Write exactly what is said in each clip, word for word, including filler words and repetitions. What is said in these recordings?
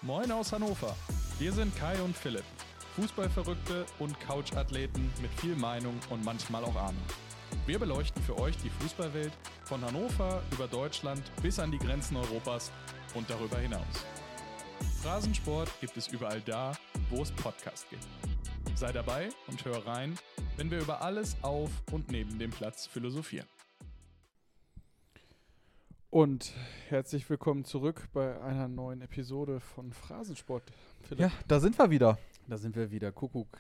Moin aus Hannover. Wir sind Kai und Philipp, Fußballverrückte und Couchathleten mit viel Meinung und manchmal auch Ahnung. Wir beleuchten für euch die Fußballwelt von Hannover über Deutschland bis an die Grenzen Europas und darüber hinaus. Phrasensport gibt es überall da, wo es Podcasts gibt. Sei dabei und hör rein, wenn wir über alles auf und neben dem Platz philosophieren. Und herzlich willkommen zurück bei einer neuen Episode von Phrasensport. Philipp. Ja, da sind wir wieder. Da sind wir wieder, Kuckuck.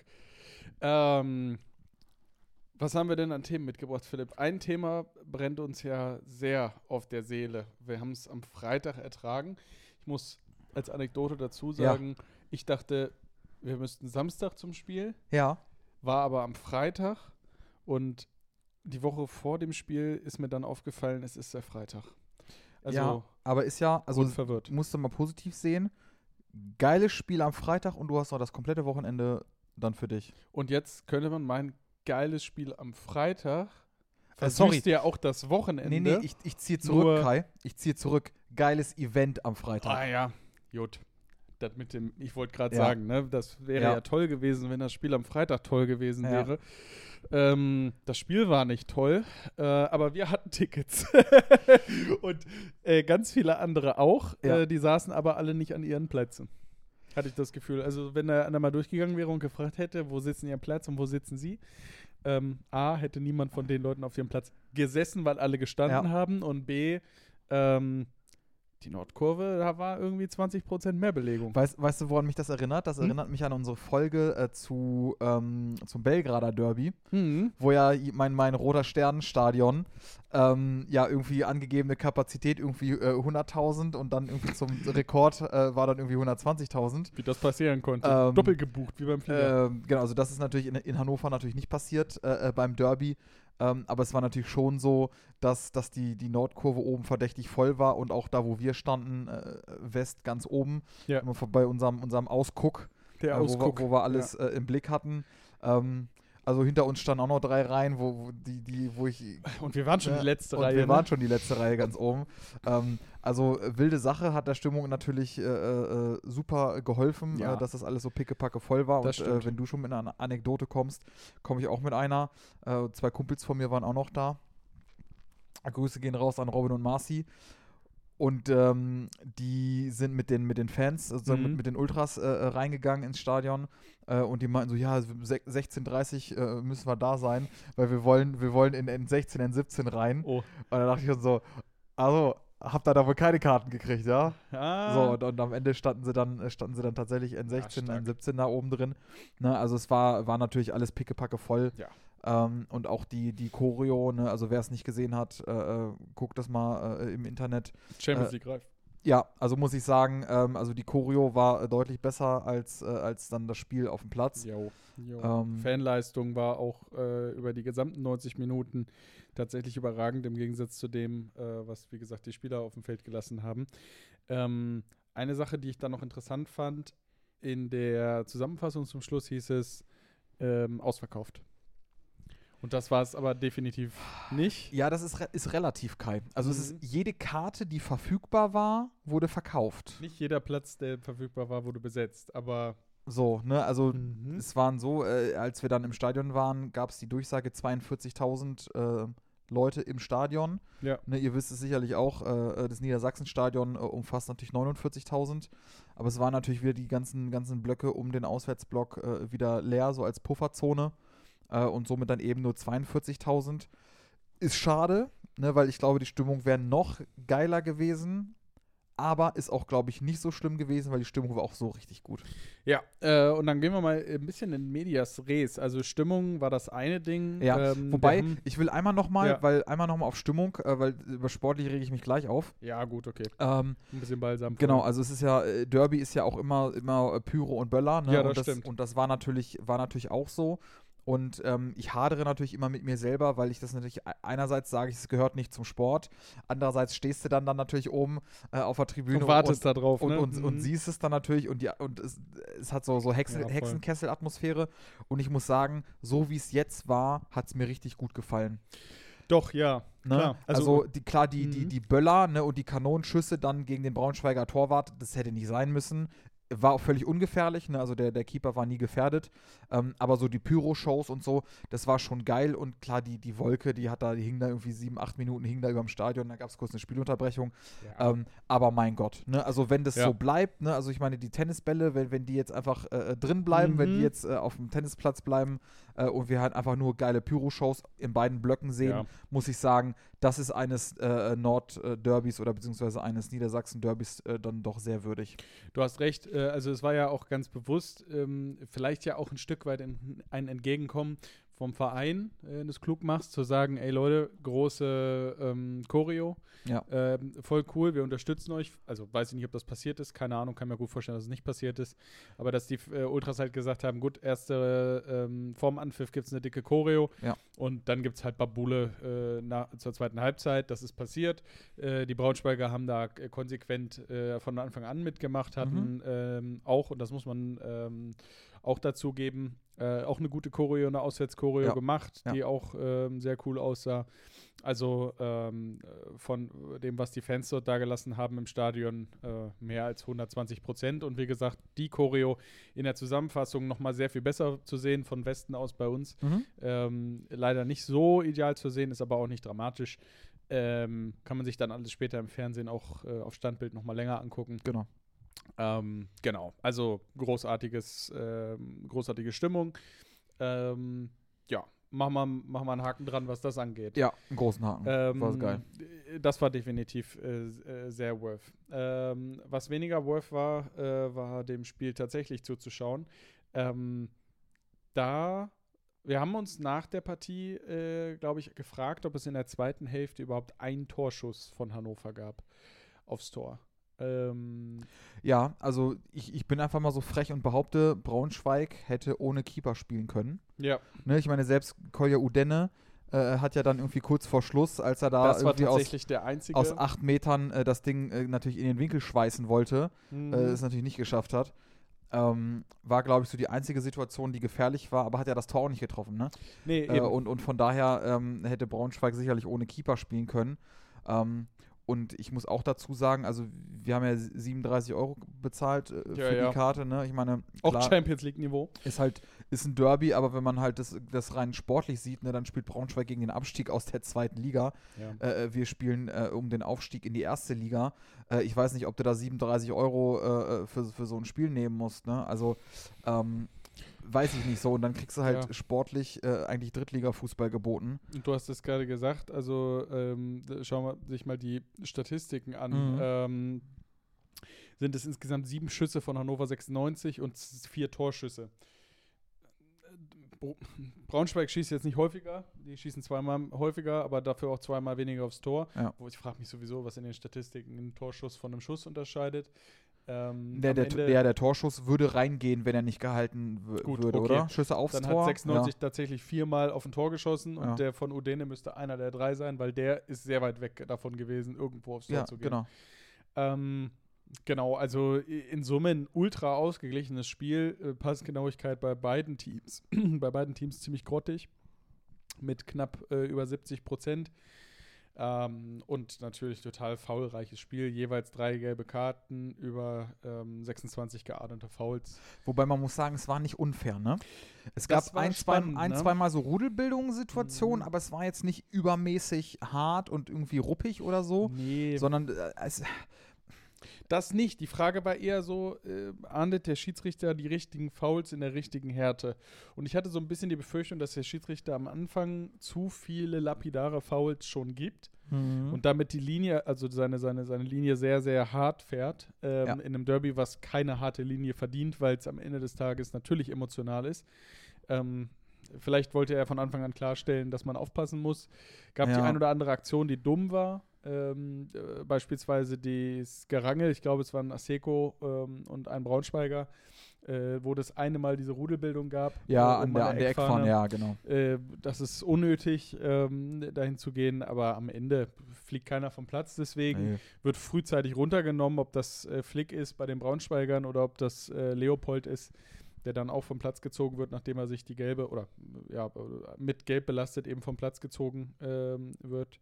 Ähm, was haben wir denn an Themen mitgebracht, Philipp? Ein Thema brennt uns ja sehr auf der Seele. Wir haben es am Freitag ertragen. Ich muss als Anekdote dazu sagen, ja. Ich dachte, wir müssten Samstag zum Spiel. Ja. War aber am Freitag und die Woche vor dem Spiel ist mir dann aufgefallen, es ist der Freitag. Also ja, aber ist ja, also unverwirrt. Musst du mal positiv sehen. Geiles Spiel am Freitag und du hast noch das komplette Wochenende dann für dich. Und jetzt könnte man meinen, geiles Spiel am Freitag äh, sorry. ja auch das Wochenende. Nee, nee, ich, ich ziehe zurück, Kai. Ich ziehe zurück. Geiles Event am Freitag. Ah ja, gut. Das mit dem, ich wollte gerade ja. sagen, ne, das wäre ja. ja toll gewesen, wenn das Spiel am Freitag toll gewesen ja. wäre. Ähm, das Spiel war nicht toll, äh, aber wir hatten Tickets. Und äh, ganz viele andere auch. Ja. Äh, die saßen aber alle nicht an ihren Plätzen. Hatte ich das Gefühl. Also wenn da einer mal durchgegangen wäre und gefragt hätte, wo sitzen ihr Platz und wo sitzen sie? Ähm, A, hätte niemand von den Leuten auf ihrem Platz gesessen, weil alle gestanden ja. haben. Und B, ähm, die Nordkurve, da war irgendwie zwanzig Prozent mehr Belegung. Weißt, weißt du, woran mich das erinnert? Das hm? erinnert mich an unsere Folge äh, zu, ähm, zum Belgrader Derby, hm. wo ja mein, mein Roter Sternenstadion ähm, ja irgendwie angegebene Kapazität irgendwie äh, hunderttausend und dann irgendwie zum Rekord äh, war dann irgendwie hundertzwanzigtausend. Wie das passieren konnte. Ähm, Doppelt gebucht, wie beim Flieger. Ähm, genau, also das ist natürlich in, in Hannover natürlich nicht passiert äh, äh, beim Derby. Ähm, aber es war natürlich schon so, dass, dass die, die Nordkurve oben verdächtig voll war und auch da, wo wir standen, äh, West ganz oben, ja. bei unserem, unserem Ausguck, Der äh, Ausguck. Wo, wir, wo wir alles ja. äh, im Blick hatten. Ähm, also hinter uns standen auch noch drei Reihen, wo, wo, die, die, wo ich... Und wir waren schon äh, die letzte und Reihe. wir ne? waren schon die letzte Reihe ganz oben. Ähm, also äh, wilde Sache, hat der Stimmung natürlich äh, äh, super geholfen, ja. äh, dass das alles so pickepacke voll war. Das und äh, wenn du schon mit einer Anekdote kommst, komme ich auch mit einer. Äh, zwei Kumpels von mir waren auch noch da. Grüße gehen raus an Robin und Marci. Und ähm, die sind mit den, mit den Fans, also mhm. mit, mit den Ultras äh, reingegangen ins Stadion äh, und die meinten so, ja, sechzehn Uhr dreißig äh, müssen wir da sein, weil wir wollen, wir wollen in N sechzehn, N siebzehn rein. Oh. Und dann dachte ich schon so, also, habt ihr da wohl keine Karten gekriegt, ja? Ah. So, und, und am Ende standen sie dann, standen sie dann tatsächlich N sechzehn, ja, N siebzehn da oben drin. Ne, also es war, war natürlich alles pickepacke voll. Ja. Ähm, und auch die, die Choreo, ne, also wer es nicht gesehen hat, äh, guckt das mal äh, im Internet. Champions League reif. Ja, also muss ich sagen, ähm, also die Choreo war äh, deutlich besser als, äh, als dann das Spiel auf dem Platz. Jo, jo. Ähm, Fanleistung war auch äh, über die gesamten neunzig Minuten tatsächlich überragend, im Gegensatz zu dem, äh, was, wie gesagt, die Spieler auf dem Feld gelassen haben. Ähm, eine Sache, die ich dann noch interessant fand, in der Zusammenfassung zum Schluss hieß es, ähm, ausverkauft. Und das war es aber definitiv nicht. Ja, das ist, re- ist relativ, Kai. Also mhm. es ist jede Karte, die verfügbar war, wurde verkauft. Nicht jeder Platz, der verfügbar war, wurde besetzt, aber so, ne, also mhm. es waren so, äh, als wir dann im Stadion waren, gab es die Durchsage zweiundvierzigtausend äh, Leute im Stadion. Ja. Ne, ihr wisst es sicherlich auch, äh, das Niedersachsen-Stadion äh, umfasst natürlich neunundvierzigtausend, aber es waren natürlich wieder die ganzen, ganzen Blöcke um den Auswärtsblock äh, wieder leer, so als Pufferzone. Uh, und somit dann eben nur zweiundvierzigtausend. Ist schade, ne, weil ich glaube, die Stimmung wäre noch geiler gewesen, aber ist auch, glaube ich, nicht so schlimm gewesen, weil die Stimmung war auch so richtig gut. Ja, äh, und dann gehen wir mal ein bisschen in Medias Res. Also Stimmung war das eine Ding. Ja, ähm, wobei, haben, ich will einmal nochmal, ja. weil einmal nochmal auf Stimmung, äh, weil über sportlich rege ich mich gleich auf. Ja, gut, okay. Ähm, ein bisschen balsam. Genau, also es ist ja, äh, Derby ist ja auch immer, immer äh, Pyro und Böller, ne? Ja, das, und das stimmt. Und das war natürlich, war natürlich auch so. Und ähm, ich hadere natürlich immer mit mir selber, weil ich das natürlich, einerseits sage ich, es gehört nicht zum Sport, andererseits stehst du dann, dann natürlich oben äh, auf der Tribüne und wartest und, da drauf, und, ne? und, mhm. und siehst es dann natürlich und, die, und es, es hat so, so Hexen, ja, Hexenkessel-Atmosphäre und ich muss sagen, so wie es jetzt war, hat es mir richtig gut gefallen. Doch, ja, ne? klar. Also, also die, klar, die, mhm. die, die Böller, ne, und die Kanonenschüsse dann gegen den Braunschweiger Torwart, das hätte nicht sein müssen. war auch völlig ungefährlich, ne? Also der, der Keeper war nie gefährdet, ähm, aber so die Pyro-Shows und so, das war schon geil und klar, die, die Wolke, die hat da, die hing da irgendwie sieben, acht Minuten, hing da über dem Stadion, da gab es kurz eine Spielunterbrechung, Ja. ähm, aber mein Gott, ne? Also wenn das Ja. so bleibt, ne? Also ich meine, die Tennisbälle, wenn, wenn die jetzt einfach äh, drin bleiben, Mhm. wenn die jetzt äh, auf dem Tennisplatz bleiben äh, und wir halt einfach nur geile Pyro-Shows in beiden Blöcken sehen, Ja. muss ich sagen, das ist eines äh, Nord-Derbys oder beziehungsweise eines Niedersachsen-Derbys äh, dann doch sehr würdig. Du hast recht, äh, also es war ja auch ganz bewusst, ähm, vielleicht ja auch ein Stück weit in, ein Entgegenkommen vom Verein, äh, wenn du es klug machst, zu sagen, ey Leute, große ähm, Choreo, Ja. ähm, voll cool, wir unterstützen euch. Also weiß ich nicht, ob das passiert ist, keine Ahnung, kann mir gut vorstellen, dass es nicht passiert ist. Aber dass die äh, Ultras halt gesagt haben, gut, erste ähm, vorm Anpfiff gibt es eine dicke Choreo Ja. und dann gibt es halt Babule äh, na, zur zweiten Halbzeit, das ist passiert. Äh, die Braunschweiger haben da äh, konsequent äh, von Anfang an mitgemacht, hatten Mhm. ähm, auch, und das muss man ähm, auch dazu geben, äh, auch eine gute Choreo, eine Auswärtschoreo Ja. gemacht, Ja. die auch ähm, sehr cool aussah. Also ähm, von dem, was die Fans dort dagelassen haben im Stadion, äh, mehr als hundertzwanzig Prozent. Und wie gesagt, die Choreo in der Zusammenfassung nochmal sehr viel besser zu sehen, von Westen aus bei uns. Mhm. Ähm, leider nicht so ideal zu sehen, ist aber auch nicht dramatisch. Ähm, kann man sich dann alles später im Fernsehen auch äh, auf Standbild nochmal länger angucken. Genau. Ähm, genau, also großartiges, ähm, großartige Stimmung. Ähm, ja, machen wir, machen wir einen Haken dran, was das angeht. Ja, einen großen Haken. Ähm, war geil. Das war definitiv äh, äh, sehr worth. Ähm, was weniger worth war, äh, war dem Spiel tatsächlich zuzuschauen. Ähm, da, wir haben uns nach der Partie, äh, glaube ich, gefragt, ob es in der zweiten Hälfte überhaupt einen Torschuss von Hannover gab aufs Tor. Ähm, Ja, also ich, ich bin einfach mal so frech und behaupte, Braunschweig hätte ohne Keeper spielen können. ja, Ne, ich meine, selbst Kolja Udenne äh, hat ja dann irgendwie kurz vor Schluss, als er da das war irgendwie aus, tatsächlich der einzige. aus acht Metern äh, das Ding äh, natürlich in den Winkel schweißen wollte, Mhm. äh, es natürlich nicht geschafft hat. Ähm, war, glaube ich, so die einzige Situation, die gefährlich war, aber hat ja das Tor auch nicht getroffen. Ne? nee, Äh, eben. und, und von daher ähm, hätte Braunschweig sicherlich ohne Keeper spielen können. Ähm, und ich muss auch dazu sagen, also wir haben ja siebenunddreißig Euro bezahlt äh, für Ja, ja. die Karte. Ne? Ich meine, auch klar, Champions League-Niveau. ist halt ist ein Derby, aber wenn man halt das, das rein sportlich sieht, ne, dann spielt Braunschweig gegen den Abstieg aus der zweiten Liga. Ja. Äh, wir spielen äh, um den Aufstieg in die erste Liga. Äh, ich weiß nicht, ob du da siebenunddreißig Euro äh, für, für so ein Spiel nehmen musst. Ne? Also ähm, weiß ich nicht so. Und dann kriegst du halt Ja. sportlich äh, eigentlich Drittliga-Fußball geboten. Und du hast es gerade gesagt, also ähm, da- schauen wir sich mal die Statistiken an. Mhm. Ähm, sind es insgesamt sieben Schüsse von Hannover sechsundneunzig und s- vier Torschüsse. Br- Braunschweig schießt jetzt nicht häufiger, die schießen zweimal häufiger, aber dafür auch zweimal weniger aufs Tor. Ja. Wo ich frage mich sowieso, was in den Statistiken einen Torschuss von einem Schuss unterscheidet. Ähm, Der, am der, Ende- der, der Torschuss würde reingehen, wenn er nicht gehalten w- Gut, würde, okay. oder? Schüsse aufs Dann Tor. hat sechsundneunzig tatsächlich viermal auf ein Tor geschossen und Ja. der von Udene müsste einer der drei sein, weil der ist sehr weit weg davon gewesen, irgendwo aufs Tor Ja, zu ja gehen. genau. Ähm, genau, also i- in Summe ein ultra ausgeglichenes Spiel. Äh, Passgenauigkeit bei beiden Teams. bei beiden Teams ziemlich grottig. Mit knapp äh, über siebzig Prozent. Ähm, und natürlich total foulreiches Spiel. Jeweils drei gelbe Karten, über ähm, sechsundzwanzig geahndete Fouls. Wobei man muss sagen, es war nicht unfair, ne? Es Das gab war ein, zwei, spannend, ein ne? zweimal so Rudelbildungssituationen, Mhm. aber es war jetzt nicht übermäßig hart und irgendwie ruppig oder so, Nee, sondern äh, es, das nicht. Die Frage war eher so, äh, ahndet der Schiedsrichter die richtigen Fouls in der richtigen Härte? Und ich hatte so ein bisschen die Befürchtung, dass der Schiedsrichter am Anfang zu viele lapidare Fouls schon gibt und damit die Linie, also seine, seine, seine Linie sehr, sehr hart fährt ähm, Ja. in einem Derby, was keine harte Linie verdient, weil es am Ende des Tages natürlich emotional ist. Ähm, vielleicht wollte er von Anfang an klarstellen, dass man aufpassen muss. Gab die Ja. ein oder andere Aktion, die dumm war. Ähm, äh, beispielsweise das Gerangel, ich glaube, es waren Asseco ähm, und ein Braunschweiger, äh, wo das eine Mal diese Rudelbildung gab. ja, äh, an um der, eine an der Eckfahne, ja, genau. Äh, das ist unnötig, ähm, dahin zu gehen, aber am Ende fliegt keiner vom Platz, deswegen Nee. wird frühzeitig runtergenommen, ob das äh, Flick ist bei den Braunschweigern oder ob das äh, Leopold ist, der dann auch vom Platz gezogen wird, nachdem er sich die gelbe oder ja, mit Gelb belastet eben vom Platz gezogen ähm, wird.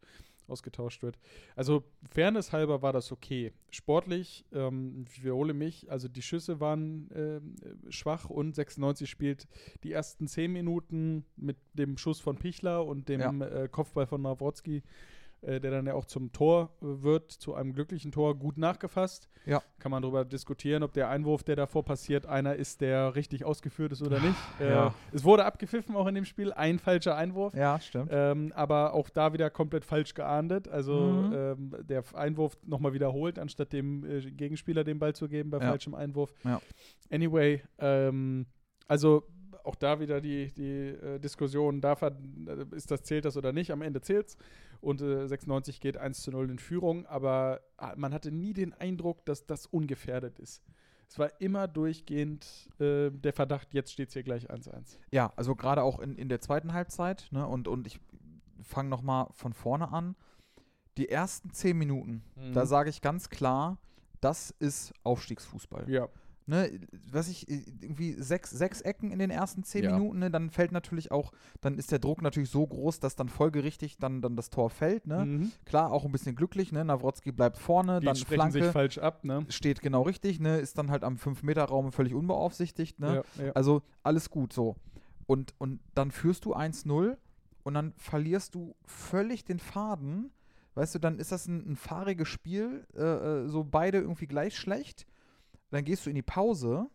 ausgetauscht wird. Also Fairness halber war das okay. Sportlich, ähm, ich wiederhole mich, also die Schüsse waren äh, schwach und sechsundneunzig spielt die ersten zehn Minuten mit dem Schuss von Pichler und dem Ja. äh, Kopfball von Nawrocki, äh, der dann ja auch zum Tor äh, wird, zu einem glücklichen Tor, gut nachgefasst. Ja. Kann man darüber diskutieren, ob der Einwurf, der davor passiert, einer ist, der richtig ausgeführt ist oder nicht. Ja. Äh, es wurde abgepfiffen auch in dem Spiel, ein falscher Einwurf. Ja, stimmt. Ähm, aber auch da wieder komplett falsch geahndet. Also Mhm. ähm, der Einwurf nochmal wiederholt, anstatt dem äh, Gegenspieler den Ball zu geben bei Ja. falschem Einwurf. Ja. Anyway, ähm, also auch da wieder die, die äh, Diskussion, darf er, äh, ist das, zählt das oder nicht? Am Ende zählt's. Und äh, sechsundneunzig geht eins zu null in Führung, aber ah, man hatte nie den Eindruck, dass das ungefährdet ist. Es war immer durchgehend äh, der Verdacht, jetzt steht es hier gleich eins eins. Ja, also gerade auch in, in der zweiten Halbzeit, ne, und, und ich fange nochmal von vorne an. Die ersten zehn Minuten, Mhm. da sage ich ganz klar, das ist Aufstiegsfußball. Ja. Ne, was ich, irgendwie sechs, sechs Ecken in den ersten zehn Ja. Minuten, ne, dann fällt natürlich auch, dann ist der Druck natürlich so groß, dass dann folgerichtig dann, dann das Tor fällt, ne. Mhm. Klar, auch ein bisschen glücklich, ne, Nawrocki bleibt vorne, Die dann sprechen sich Flanke, falsch ab, ne? steht genau richtig, ne, ist dann halt am fünf Meter Raum völlig unbeaufsichtigt, ne. Ja, ja. Also alles gut so. Und, und dann führst du eins null und dann verlierst du völlig den Faden. Weißt du, dann ist das ein, ein fahriges Spiel, äh, äh, so beide irgendwie gleich schlecht. Dann gehst du in die Pause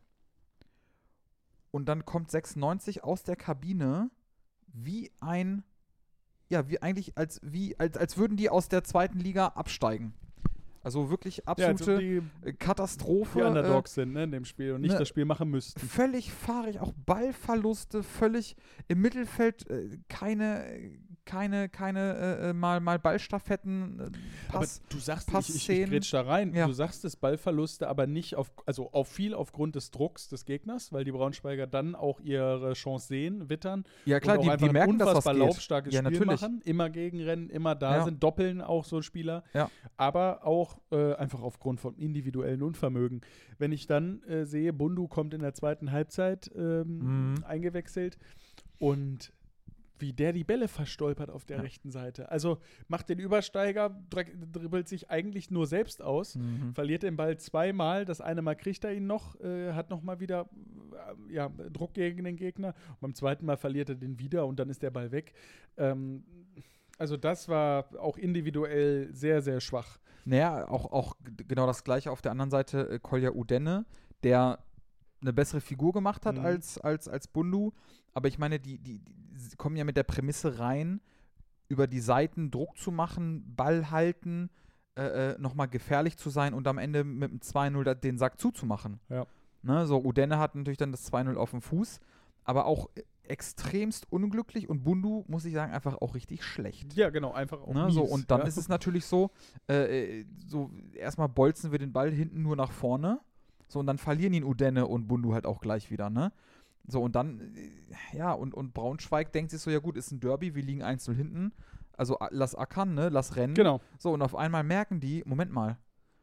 und dann kommt sechsundneunzig aus der Kabine wie ein, ja, wie eigentlich, als, wie, als, als würden die aus der zweiten Liga absteigen. Also wirklich Ja, als ob absolute die, äh, Katastrophe. die äh, Underdogs sind, ne, in dem Spiel und nicht ne, das Spiel machen müssten. Völlig fahrig, auch Ballverluste, völlig im Mittelfeld äh, keine, keine, keine äh, äh, mal, mal Ballstaffetten, äh, Pass. aber du sagst, ich, ich, ich Passszenen. grätsch da rein, Ja. du sagst es, Ballverluste, aber nicht auf, also auf viel aufgrund des Drucks des Gegners, weil die Braunschweiger dann auch ihre Chance sehen, wittern. Ja klar, und auch die, einfach die merken, ein dass das unfassbar geht. laufstarkes Ja, Spiel natürlich. machen, immer gegenrennen, immer da Ja. sind, doppeln auch so Spieler, Ja. aber auch äh, einfach aufgrund von individuellen Unvermögen. Wenn ich dann äh, sehe, Bundu kommt in der zweiten Halbzeit ähm, Mhm. eingewechselt und wie der die Bälle verstolpert auf der Ja. rechten Seite. Also macht den Übersteiger, dr- dribbelt sich eigentlich nur selbst aus, Mhm. verliert den Ball zweimal. Das eine Mal kriegt er ihn noch, äh, hat noch mal wieder äh, ja, Druck gegen den Gegner. Und beim zweiten Mal verliert er den wieder und dann ist der Ball weg. Ähm, also das war auch individuell sehr, sehr schwach. Naja, auch, auch g- genau das gleiche auf der anderen Seite, äh, Kolja Udenne, der eine bessere Figur gemacht hat Mhm. als, als, als Bundu. Aber ich meine, die, die, die sie kommen ja mit der Prämisse rein, über die Seiten Druck zu machen, Ball halten, äh, äh, nochmal gefährlich zu sein und am Ende mit dem zwei null da- den Sack zuzumachen. Ja. Ne, so Udenne hat natürlich dann das zwei null auf dem Fuß, aber auch äh, extremst unglücklich und Bundu, muss ich sagen, einfach auch richtig schlecht. Ja, genau, einfach auch Ne, so, mies, und dann ja. ist es natürlich so, äh, äh, so erstmal bolzen wir den Ball hinten nur nach vorne, so und dann verlieren ihn Udenne und Bundu halt auch gleich wieder, ne? So und dann, äh, ja, und, und Braunschweig denkt sich so, ja gut, ist ein Derby, wir liegen eins null hinten, also a- lass ackern, ne, lass rennen. Genau. So und auf einmal merken die, Moment mal,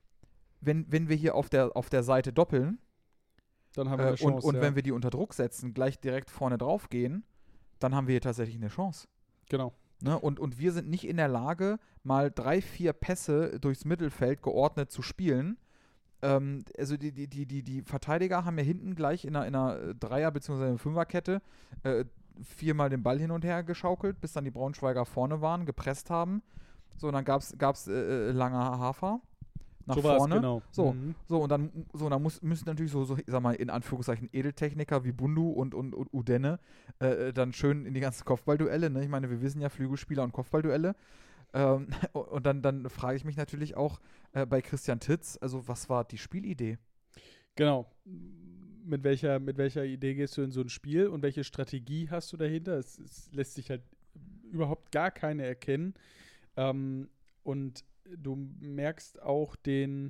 wenn, wenn wir hier auf der, auf der Seite doppeln, Dann haben wir äh, eine Chance. und, und ja. wenn wir die unter Druck setzen, gleich direkt vorne drauf gehen, dann haben wir hier tatsächlich eine Chance. Genau. Ne? Und, und wir sind nicht in der Lage, mal drei, vier Pässe durchs Mittelfeld geordnet zu spielen. Ähm, also die, die, die, die, die Verteidiger haben ja hinten gleich in einer, in einer Dreier- bzw. Fünferkette äh, viermal den Ball hin und her geschaukelt, bis dann die Braunschweiger vorne waren, gepresst haben. So, und dann gab es äh, langer Hafer nach so war's, vorne. genau. So, Mhm. So, und dann, so, und dann muss, müssen natürlich so, so, ich sag mal, in Anführungszeichen Edeltechniker wie Bundu und, und, und Udenne äh, dann schön in die ganzen Kopfballduelle, ne? Ich meine, wir wissen ja, Flügelspieler und Kopfballduelle. Ähm, und dann, dann frage ich mich natürlich auch äh, bei Christian Titz, also was war die Spielidee? Genau. Mit welcher, mit welcher Idee gehst du in so ein Spiel und welche Strategie hast du dahinter? Es, es lässt sich halt überhaupt gar keine erkennen. Ähm, und du merkst auch den,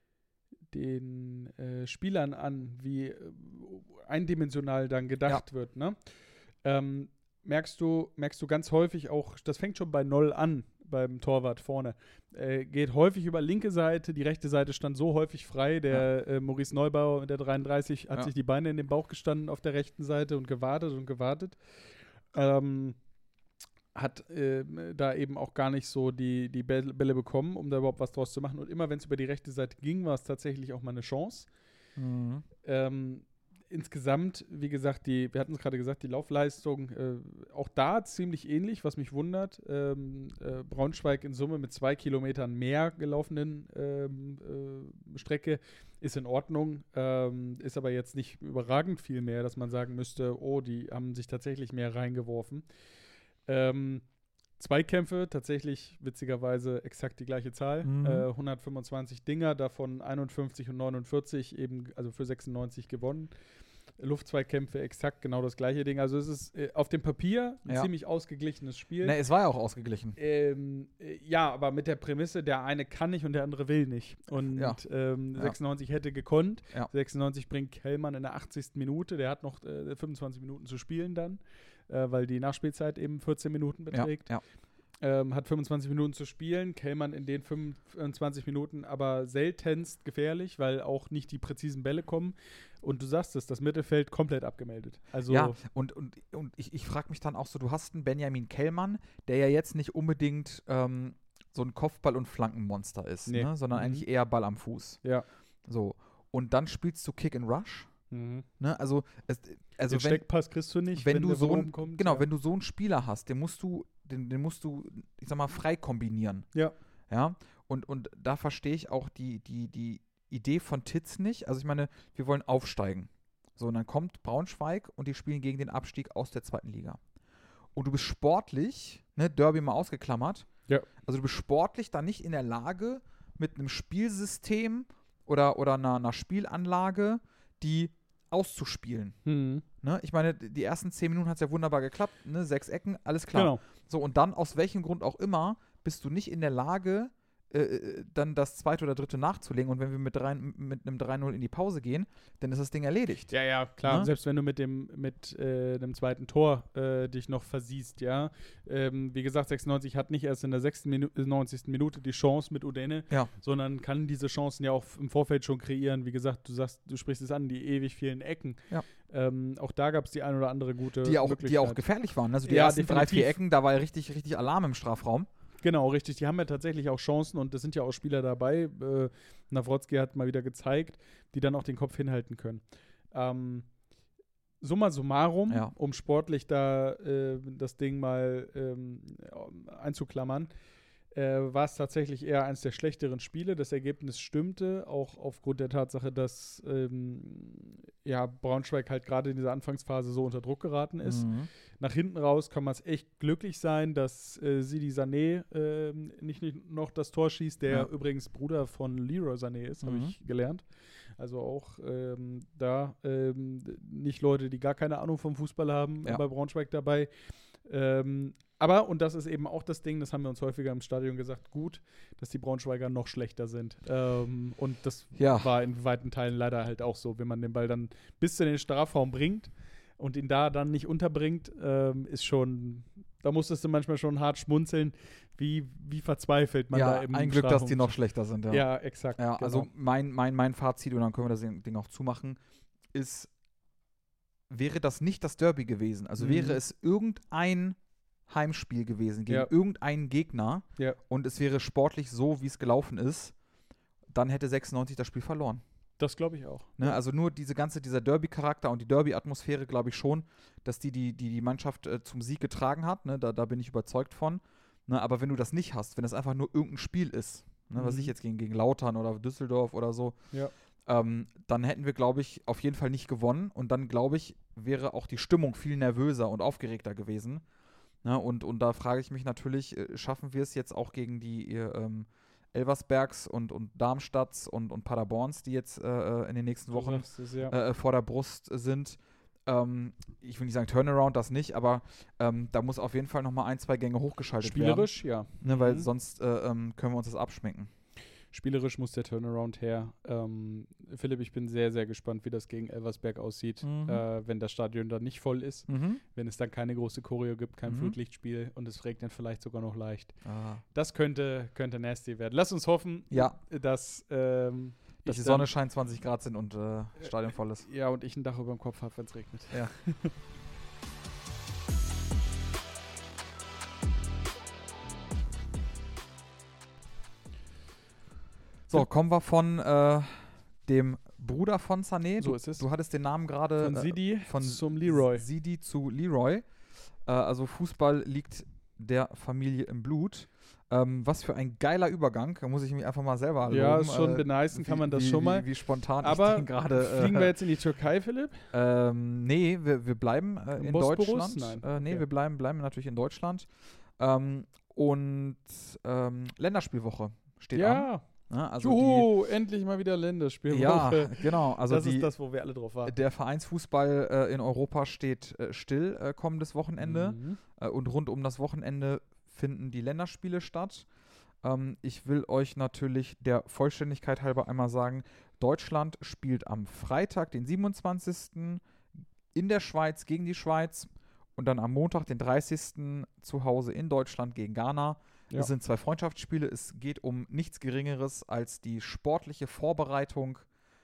den äh, Spielern an, wie äh, eindimensional dann gedacht wird. Ne? Ähm, merkst du, merkst du ganz häufig auch, das fängt schon bei Null an, beim Torwart vorne. Äh, geht häufig über linke Seite, die rechte Seite stand so häufig frei. Der äh, Maurice Neubauer, der dreiunddreißig, hat Ja. sich die Beine in den Bauch gestanden auf der rechten Seite und gewartet und gewartet. Ähm, hat äh, da eben auch gar nicht so die, die Bälle bekommen, um da überhaupt was draus zu machen. Und immer wenn es über die rechte Seite ging, war es tatsächlich auch mal eine Chance. Mhm. Ähm, insgesamt, wie gesagt, die, wir hatten es gerade gesagt, die Laufleistung, äh, auch da ziemlich ähnlich, was mich wundert. Ähm, äh, Braunschweig in Summe mit zwei Kilometern mehr gelaufenen ähm, äh, Strecke ist in Ordnung, ähm, ist aber jetzt nicht überragend viel mehr, dass man sagen müsste, oh, die haben sich tatsächlich mehr reingeworfen. Ähm, Zweikämpfe, tatsächlich witzigerweise exakt die gleiche Zahl. Mhm. Äh, hundertfünfundzwanzig Dinger, davon einundfünfzig und neunundvierzig eben, also für sechsundneunzig gewonnen. Luftzweikämpfe, exakt genau das gleiche Ding. Also es ist äh, auf dem Papier ein Ja. ziemlich ausgeglichenes Spiel. Ne, es war ja auch ausgeglichen. Ähm, äh, ja, aber mit der Prämisse, der eine kann nicht und der andere will nicht. Und Ja. ähm, Ja. sechsundneunzig hätte gekonnt. Ja. sechsundneunzig bringt Kellmann in der achtzigsten Minute. Der hat noch äh, fünfundzwanzig Minuten zu spielen dann, äh, weil die Nachspielzeit eben vierzehn Minuten beträgt. Ja, ja. Ähm, hat fünfundzwanzig Minuten zu spielen. Kellmann in den fünfundzwanzig Minuten aber seltenst gefährlich, weil auch nicht die präzisen Bälle kommen. Und du sagst es, das Mittelfeld komplett abgemeldet. Also Ja, und, und, und ich, ich frage mich dann auch so, du hast einen Benjamin Kellmann, der ja jetzt nicht unbedingt ähm, so ein Kopfball- und Flankenmonster ist, Nee. ne? sondern Mhm. eigentlich eher Ball am Fuß. ja. So. Und dann spielst du Kick and Rush. Mhm. Ne? Also, es, also Den wenn, Steckpass kriegst du nicht, wenn, du der so von ein, oben kommt. genau, ja. wenn du so einen Spieler hast, den musst du, den, den musst du, ich sag mal, frei kombinieren. Ja. Ja. Und, und da verstehe ich auch die, die, die Idee von Titz nicht. Also ich meine, wir wollen aufsteigen. So, und dann kommt Braunschweig und die spielen gegen den Abstieg aus der zweiten Liga. Und du bist sportlich, ne, Derby mal ausgeklammert. Ja. Also du bist sportlich da nicht in der Lage, mit einem Spielsystem oder, oder einer, einer Spielanlage, die auszuspielen. Mhm. Ne? Ich meine, die ersten zehn Minuten hat es ja wunderbar geklappt, ne? Sechs Ecken, alles klar. Genau. So, und dann, aus welchem Grund auch immer, bist du nicht in der Lage, äh, dann das zweite oder dritte nachzulegen. Und wenn wir mit, drei, mit einem drei null in die Pause gehen, dann ist das Ding erledigt. Ja, ja, klar. Ne? Selbst wenn du mit dem mit äh, dem zweiten Tor äh, dich noch versiehst, ja. Ähm, wie gesagt, sechsundneunzig hat nicht erst in der sechsundneunzigsten Minute die Chance mit Udene, Ja. sondern kann diese Chancen ja auch im Vorfeld schon kreieren. Wie gesagt, du sagst, du sprichst es an, die ewig vielen Ecken. Ja. Ähm, auch da gab es die ein oder andere gute Die auch, die Möglichkeit. auch gefährlich waren. Also die Ja, ersten drei, definitiv. vier Ecken, da war ja richtig, richtig Alarm im Strafraum. Genau, richtig. Die haben ja tatsächlich auch Chancen und es sind ja auch Spieler dabei. Äh, Nawrocki hat mal wieder gezeigt, die dann auch den Kopf hinhalten können. Ähm, summa summarum, Ja. um sportlich da äh, das Ding mal ähm, einzuklammern, äh, war es tatsächlich eher eines der schlechteren Spiele. Das Ergebnis stimmte, auch aufgrund der Tatsache, dass ähm, ja, Braunschweig halt gerade in dieser Anfangsphase so unter Druck geraten ist. Mhm. Nach hinten raus kann man es echt glücklich sein, dass äh, Sidi Sané äh, nicht, nicht noch das Tor schießt, der Ja. übrigens Bruder von Leroy Sané ist, habe Mhm. ich gelernt. Also auch ähm, da ähm, nicht Leute, die gar keine Ahnung vom Fußball haben, Ja. bei Braunschweig dabei. Ähm, aber, und das ist eben auch das Ding, das haben wir uns häufiger im Stadion gesagt, gut, dass die Braunschweiger noch schlechter sind. Ähm, und das Ja. war in weiten Teilen leider halt auch so, wenn man den Ball dann bis in den Strafraum bringt und ihn da dann nicht unterbringt, ähm, ist schon, da musstest du manchmal schon hart schmunzeln, wie, wie verzweifelt man da Ja, im ein Glück, dass die Strafraum- noch schlechter sind. Ja, Ja, exakt. ja genau. also mein, mein, mein Fazit, und dann können wir das Ding auch zumachen, ist, wäre das nicht das Derby gewesen, also Mhm. wäre es irgendein Heimspiel gewesen gegen Ja. irgendeinen Gegner Ja. und es wäre sportlich so, wie es gelaufen ist, dann hätte sechsundneunzig das Spiel verloren. Das glaube ich auch. Ne? Also nur diese ganze, dieser Derby-Charakter und die Derby-Atmosphäre, glaube ich schon, dass die die, die, die Mannschaft äh, zum Sieg getragen hat. Ne? Da, da bin ich überzeugt von. Ne? Aber wenn du das nicht hast, wenn das einfach nur irgendein Spiel ist, ne? was Mhm. ich jetzt gegen, gegen Lautern oder Düsseldorf oder so, Ja. ähm, dann hätten wir, glaube ich, auf jeden Fall nicht gewonnen. Und dann, glaube ich, wäre auch die Stimmung viel nervöser und aufgeregter gewesen. Ne? Und, und da frage ich mich natürlich, äh, schaffen wir es jetzt auch gegen die äh, ähm, Elversbergs und, und Darmstadts und, und Paderborns, die jetzt äh, in den nächsten Du Wochen sagst es, ja. äh, vor der Brust sind. Ähm, ich will nicht sagen Turnaround, das nicht, aber ähm, da muss auf jeden Fall nochmal ein, zwei Gänge hochgeschaltet Spielerisch, ja. werden. Ne, weil Mhm. sonst äh, ähm, können wir uns das abschminken. Spielerisch muss der Turnaround her. Ähm, Philipp, ich bin sehr, sehr gespannt, wie das gegen Elversberg aussieht, Mhm. äh, wenn das Stadion dann nicht voll ist, Mhm. wenn es dann keine große Choreo gibt, kein Mhm. Flutlichtspiel und es regnet vielleicht sogar noch leicht. Ah. Das könnte, könnte nasty werden. Lass uns hoffen, Ja. dass, ähm, Dass ich die dann- Sonne scheint, zwanzig Grad sind und äh, Stadion voll ist. Ja, und ich ein Dach über dem Kopf habe, wenn es regnet. Ja. So, kommen wir von äh, dem Bruder von Sané. So du, ist es. Du hattest den Namen gerade. Von Sidi äh, von zum Leroy. Sidi zu Leroy. Äh, also Fußball liegt der Familie im Blut. Ähm, was für ein geiler Übergang. Da muss ich mich einfach mal selber loben. Ja, ist schon äh, beneisten, kann wie- man das wie, schon mal. Wie, wie spontan Aber ich den gerade. Fliegen wir Äh, jetzt in die Türkei, Philipp? ähm, nee, wir, wir bleiben äh, Im in Bosporus? Deutschland. Nein. Äh, nee, Okay. wir bleiben, bleiben natürlich in Deutschland. Ähm, und ähm, Länderspielwoche steht an. Ja. Ja, also Juhu, endlich mal wieder die, Länderspielwoche. ja, genau. Also das die, ist das, wo wir alle drauf warten. der Vereinsfußball äh, in Europa steht äh, still äh, kommendes Wochenende. Mhm. Äh, und rund um das Wochenende finden die Länderspiele statt. Ähm, ich will euch natürlich der Vollständigkeit halber einmal sagen, Deutschland spielt am Freitag, den siebenundzwanzigsten in der Schweiz gegen die Schweiz und dann am Montag, den dreißigsten zu Hause in Deutschland gegen Ghana. Ja. Es sind zwei Freundschaftsspiele. Es geht um nichts Geringeres als die sportliche Vorbereitung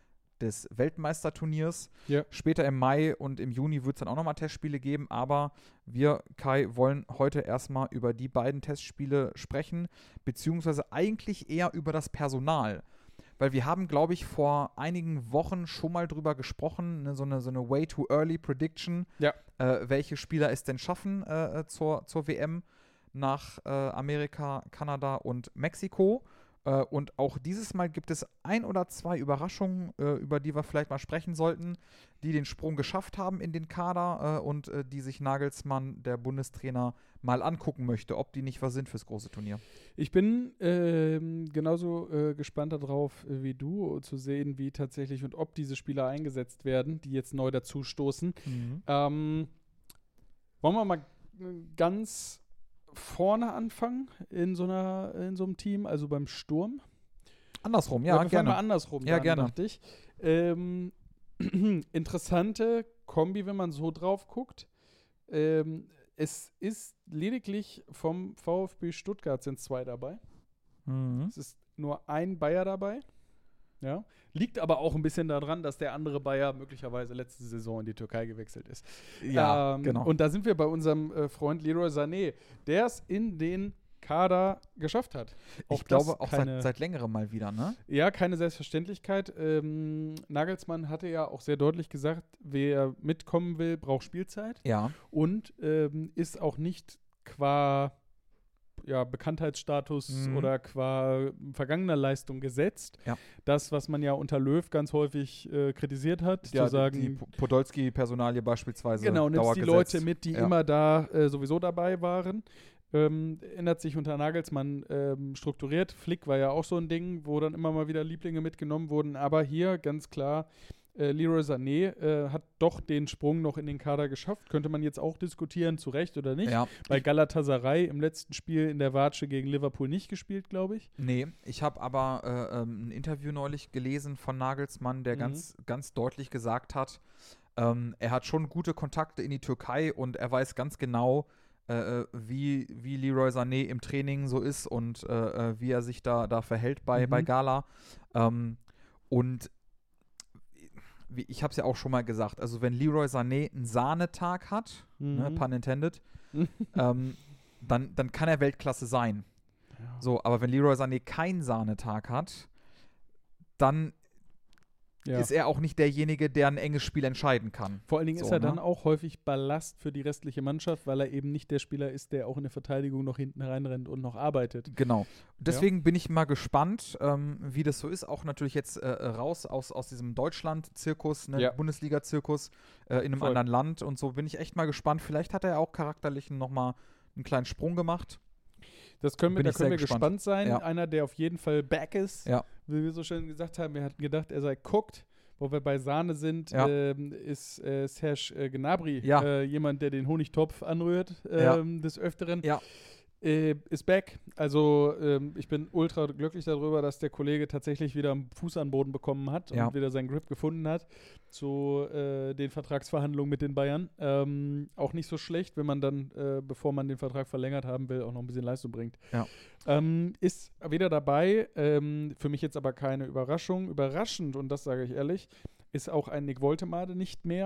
des Weltmeisterturniers. Ja. Später im Mai und im Juni wird es dann auch nochmal Testspiele geben, aber wir, Kai, wollen heute erstmal über die beiden Testspiele sprechen, beziehungsweise eigentlich eher über das Personal. Weil wir haben, glaube ich, vor einigen Wochen schon mal drüber gesprochen, ne, so eine, so eine way too early Prediction, Ja. äh, welche Spieler es denn schaffen äh, zur, zur W M nach äh, Amerika, Kanada und Mexiko. Äh, und auch dieses Mal gibt es ein oder zwei Überraschungen, äh, über die wir vielleicht mal sprechen sollten, die den Sprung geschafft haben in den Kader äh, und äh, die sich Nagelsmann, der Bundestrainer, mal angucken möchte, ob die nicht was sind fürs große Turnier. Ich bin ähm, genauso äh, gespannt darauf äh, wie du, zu sehen, wie tatsächlich und ob diese Spieler eingesetzt werden, die jetzt neu dazu stoßen. Ähm, wollen wir mal ganz vorne anfangen in so einer in so einem Team, also beim Sturm? Andersrum, Ja, ja, wir fangen gerne. mal andersrum Ja, an, gerne. dachte ich. Ähm, interessante Kombi, wenn man so drauf guckt. Ähm, es ist lediglich vom VfB Stuttgart sind zwei dabei. Mhm. Es ist nur ein Bayer dabei. Ja. Liegt aber auch ein bisschen daran, dass der andere Bayer möglicherweise letzte Saison in die Türkei gewechselt ist. Ja, Ähm, genau. Und da sind wir bei unserem äh, Freund Leroy Sané, der es in den Kader geschafft hat. ich das glaube auch keine, seit, seit längerem mal wieder, ne? Ja, keine Selbstverständlichkeit. Ähm, Nagelsmann hatte ja auch sehr deutlich gesagt, wer mitkommen will, braucht Spielzeit Ja. und ähm, ist auch nicht qua ja, Bekanntheitsstatus Mhm. oder qua vergangener Leistung gesetzt. Ja. Das, was man ja unter Löw ganz häufig äh, kritisiert hat, Ja, zu sagen, die Podolski-Personalie beispielsweise. genau, nimmst die dauergesetzt. Leute mit, die Ja. immer da äh, sowieso dabei waren. Ähm, ändert sich unter Nagelsmann ähm, strukturiert. Flick war ja auch so ein Ding, wo dann immer mal wieder Lieblinge mitgenommen wurden. Aber hier ganz klar, äh, Leroy Sané äh, hat doch den Sprung noch in den Kader geschafft. Könnte man jetzt auch diskutieren, zu Recht oder nicht. Ja. Bei Galatasaray im letzten Spiel in der Watsche gegen Liverpool nicht gespielt, glaube ich. Nee, ich habe aber äh, ähm, ein Interview neulich gelesen von Nagelsmann, der Mhm. ganz, ganz deutlich gesagt hat, ähm, er hat schon gute Kontakte in die Türkei und er weiß ganz genau, äh, wie, wie Leroy Sané im Training so ist und äh, äh, wie er sich da, da verhält bei, Mhm. bei Gala. Ähm, und wie, ich habe es ja auch schon mal gesagt, also wenn Leroy Sané einen Sahnetag hat, ne, Mhm. pun intended, ähm, dann, dann kann er Weltklasse sein. Ja. So, aber wenn Leroy Sané keinen Sahnetag hat, dann Ja. ist er auch nicht derjenige, der ein enges Spiel entscheiden kann. Vor allen Dingen So, ist er ne? dann auch häufig Ballast für die restliche Mannschaft, weil er eben nicht der Spieler ist, der auch in der Verteidigung noch hinten reinrennt und noch arbeitet. Genau. Deswegen bin ich mal gespannt, ähm, wie das so ist. Auch natürlich jetzt äh, raus aus, aus diesem Deutschland-Zirkus, ne, Ja. Bundesliga-Zirkus äh, in einem Voll. anderen Land und so bin ich echt mal gespannt. Vielleicht hat er ja auch charakterlich nochmal einen kleinen Sprung gemacht. Das können wir, Bin da ich können sehr wir gespannt. gespannt sein. Ja. Einer, der auf jeden Fall back ist, Ja. wie wir so schön gesagt haben. Wir hatten gedacht, er sei cooked. Wo wir bei Sahne sind, Ja. ähm, ist äh, Serge äh, Gnabry Ja. äh, jemand, der den Honigtopf anrührt Ja. ähm, des Öfteren. Ja. Äh, ist back. Also ähm, ich bin ultra glücklich darüber, dass der Kollege tatsächlich wieder einen Fuß an den Boden bekommen hat Ja. und wieder seinen Grip gefunden hat zu äh, den Vertragsverhandlungen mit den Bayern. Ähm, auch nicht so schlecht, wenn man dann, äh, bevor man den Vertrag verlängert haben will, auch noch ein bisschen Leistung bringt. Ja. Ähm, ist wieder dabei, ähm, für mich jetzt aber keine Überraschung. Überraschend, und das sage ich ehrlich, ist auch ein Nick Woltemade nicht mehr.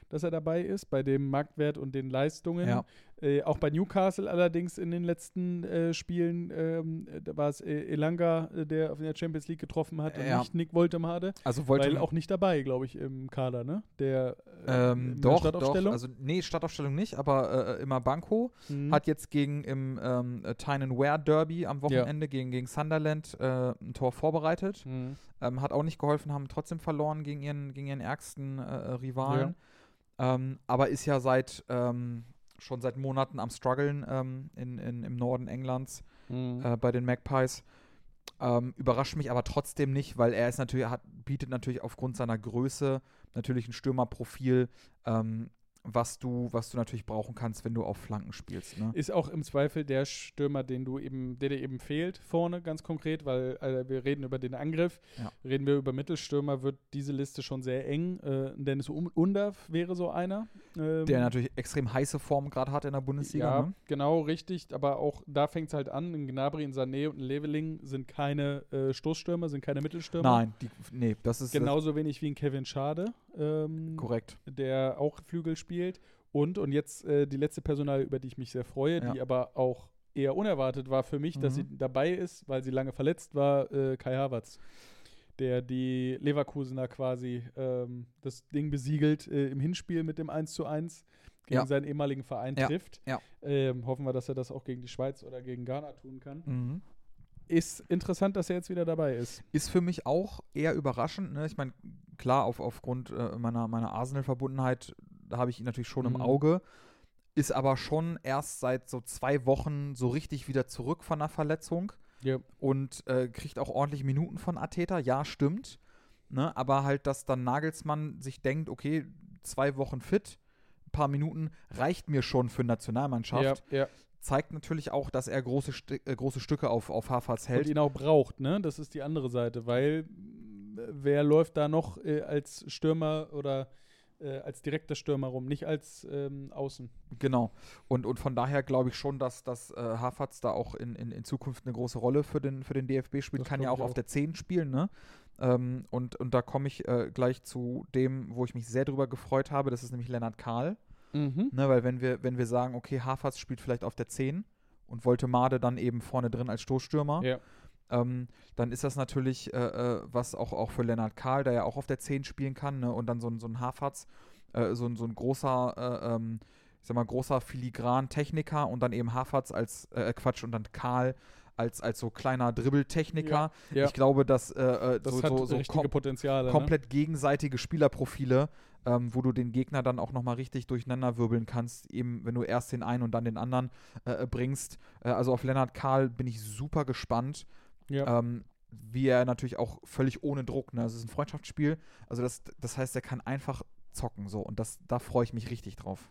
dass er dabei ist, bei dem Marktwert und den Leistungen. Ja. Äh, auch bei Newcastle allerdings in den letzten äh, Spielen, ähm, da war es äh, Elanga, äh, der auf der Champions League getroffen hat und Ja. nicht Nick Woltemade. Also wollte Weil auch nicht dabei, glaube ich, im Kader, ne? Der ähm, äh, in der doch, doch, Startaufstellung. also nee, Startaufstellung nicht, aber äh, immer Banco. Mhm. Hat jetzt gegen im ähm, Tyne Ware Derby am Wochenende gegen, gegen Sunderland äh, ein Tor vorbereitet. Mhm. Ähm, hat auch nicht geholfen, haben trotzdem verloren gegen ihren, gegen ihren ärgsten äh, Rivalen. Ähm, aber ist ja seit ähm, schon seit Monaten am struggeln ähm, in, in, im Norden Englands Mhm. äh, bei den Magpies. Ähm, überrascht mich aber trotzdem nicht, weil er ist natürlich, hat, bietet natürlich aufgrund seiner Größe natürlich ein Stürmerprofil, ähm, was du, was du natürlich brauchen kannst, wenn du auf Flanken spielst. Ne? Ist auch im Zweifel der Stürmer, den du eben, der dir eben fehlt vorne, ganz konkret, weil äh, wir reden über den Angriff. Ja. Reden wir über Mittelstürmer, wird diese Liste schon sehr eng. Äh, Dennis Undav wäre so einer. Ähm, Der natürlich extrem heiße Form gerade hat in der Bundesliga. Ja, Ne? genau, richtig. Aber auch da fängt es halt an. Ein Gnabry, ein Sané und ein Leveling sind keine äh, Stoßstürmer, sind keine Mittelstürmer. Nein, die, nee, das ist Genauso wenig wie ein Kevin Schade, ähm, korrekt. der auch Flügel spielt. Und, und jetzt äh, die letzte Personal, über die ich mich sehr freue, Ja. die aber auch eher unerwartet war für mich, dass Mhm. sie dabei ist, weil sie lange verletzt war, äh, Kai Havertz, der die Leverkusener quasi ähm, das Ding besiegelt äh, im Hinspiel mit dem eins zu eins gegen Ja. seinen ehemaligen Verein Ja. trifft. Ja. Ähm, hoffen wir, dass er das auch gegen die Schweiz oder gegen Ghana tun kann. Mhm. Ist interessant, dass er jetzt wieder dabei ist. Ist für mich auch eher überraschend. Ne? Ich meine, klar, auf, aufgrund äh, meiner, meiner Arsenal-Verbundenheit habe ich ihn natürlich schon Mhm. im Auge. Ist aber schon erst seit so zwei Wochen so richtig wieder zurück von der Verletzung Ja. und äh, kriegt auch ordentlich Minuten von Arteta. Ja, stimmt. Ne? Aber halt, dass dann Nagelsmann sich denkt, okay, zwei Wochen fit, ein paar Minuten reicht mir schon für Nationalmannschaft. Ja, ja. Zeigt natürlich auch, dass er große, Sti- äh, große Stücke auf, auf Havertz Und hält. ihn auch braucht, ne? Das ist die andere Seite, weil äh, wer läuft da noch äh, als Stürmer oder äh, als direkter Stürmer rum, nicht als ähm, Außen. Genau. Und, und von daher glaube ich schon, dass, dass äh, Havertz da auch in, in, in Zukunft eine große Rolle für den, für den D F B spielt. Das Kann ja glaub auch ich auf auch. der zehn spielen, ne? Ähm, und, und da komme ich äh, gleich zu dem, wo ich mich sehr drüber gefreut habe. Das ist nämlich Lennart Kahl. Mhm. Ne? Weil wenn wir, wenn wir sagen, okay, Havertz spielt vielleicht auf der zehn und Woltemade dann eben vorne drin als Stoßstürmer, Ja. ähm, dann ist das natürlich äh, äh, was auch, auch für Lennart Kahl, der ja auch auf der zehn spielen kann, ne? Und dann so, ein- so ein Havertz, äh, so, ein- so ein großer, äh, ähm, ich sag mal, großer Filigran-Techniker und dann eben Havertz als, äh, Quatsch, und dann Karl als, als so kleiner Dribbeltechniker. Ja. Ich glaube, dass äh, äh, Das so, hat so, so richtige kom Potenziale. komplett gegenseitige Spielerprofile, ähm, wo du den Gegner dann auch nochmal richtig durcheinander wirbeln kannst, eben wenn du erst den einen und dann den anderen äh, bringst. Äh, also auf Lennart Kahl bin ich super gespannt. Ne? Ja. Ähm, wie er natürlich auch völlig ohne Druck, ne? Also es ist ein Freundschaftsspiel, also das, das heißt, er kann einfach zocken so und das, da freue ich mich richtig drauf.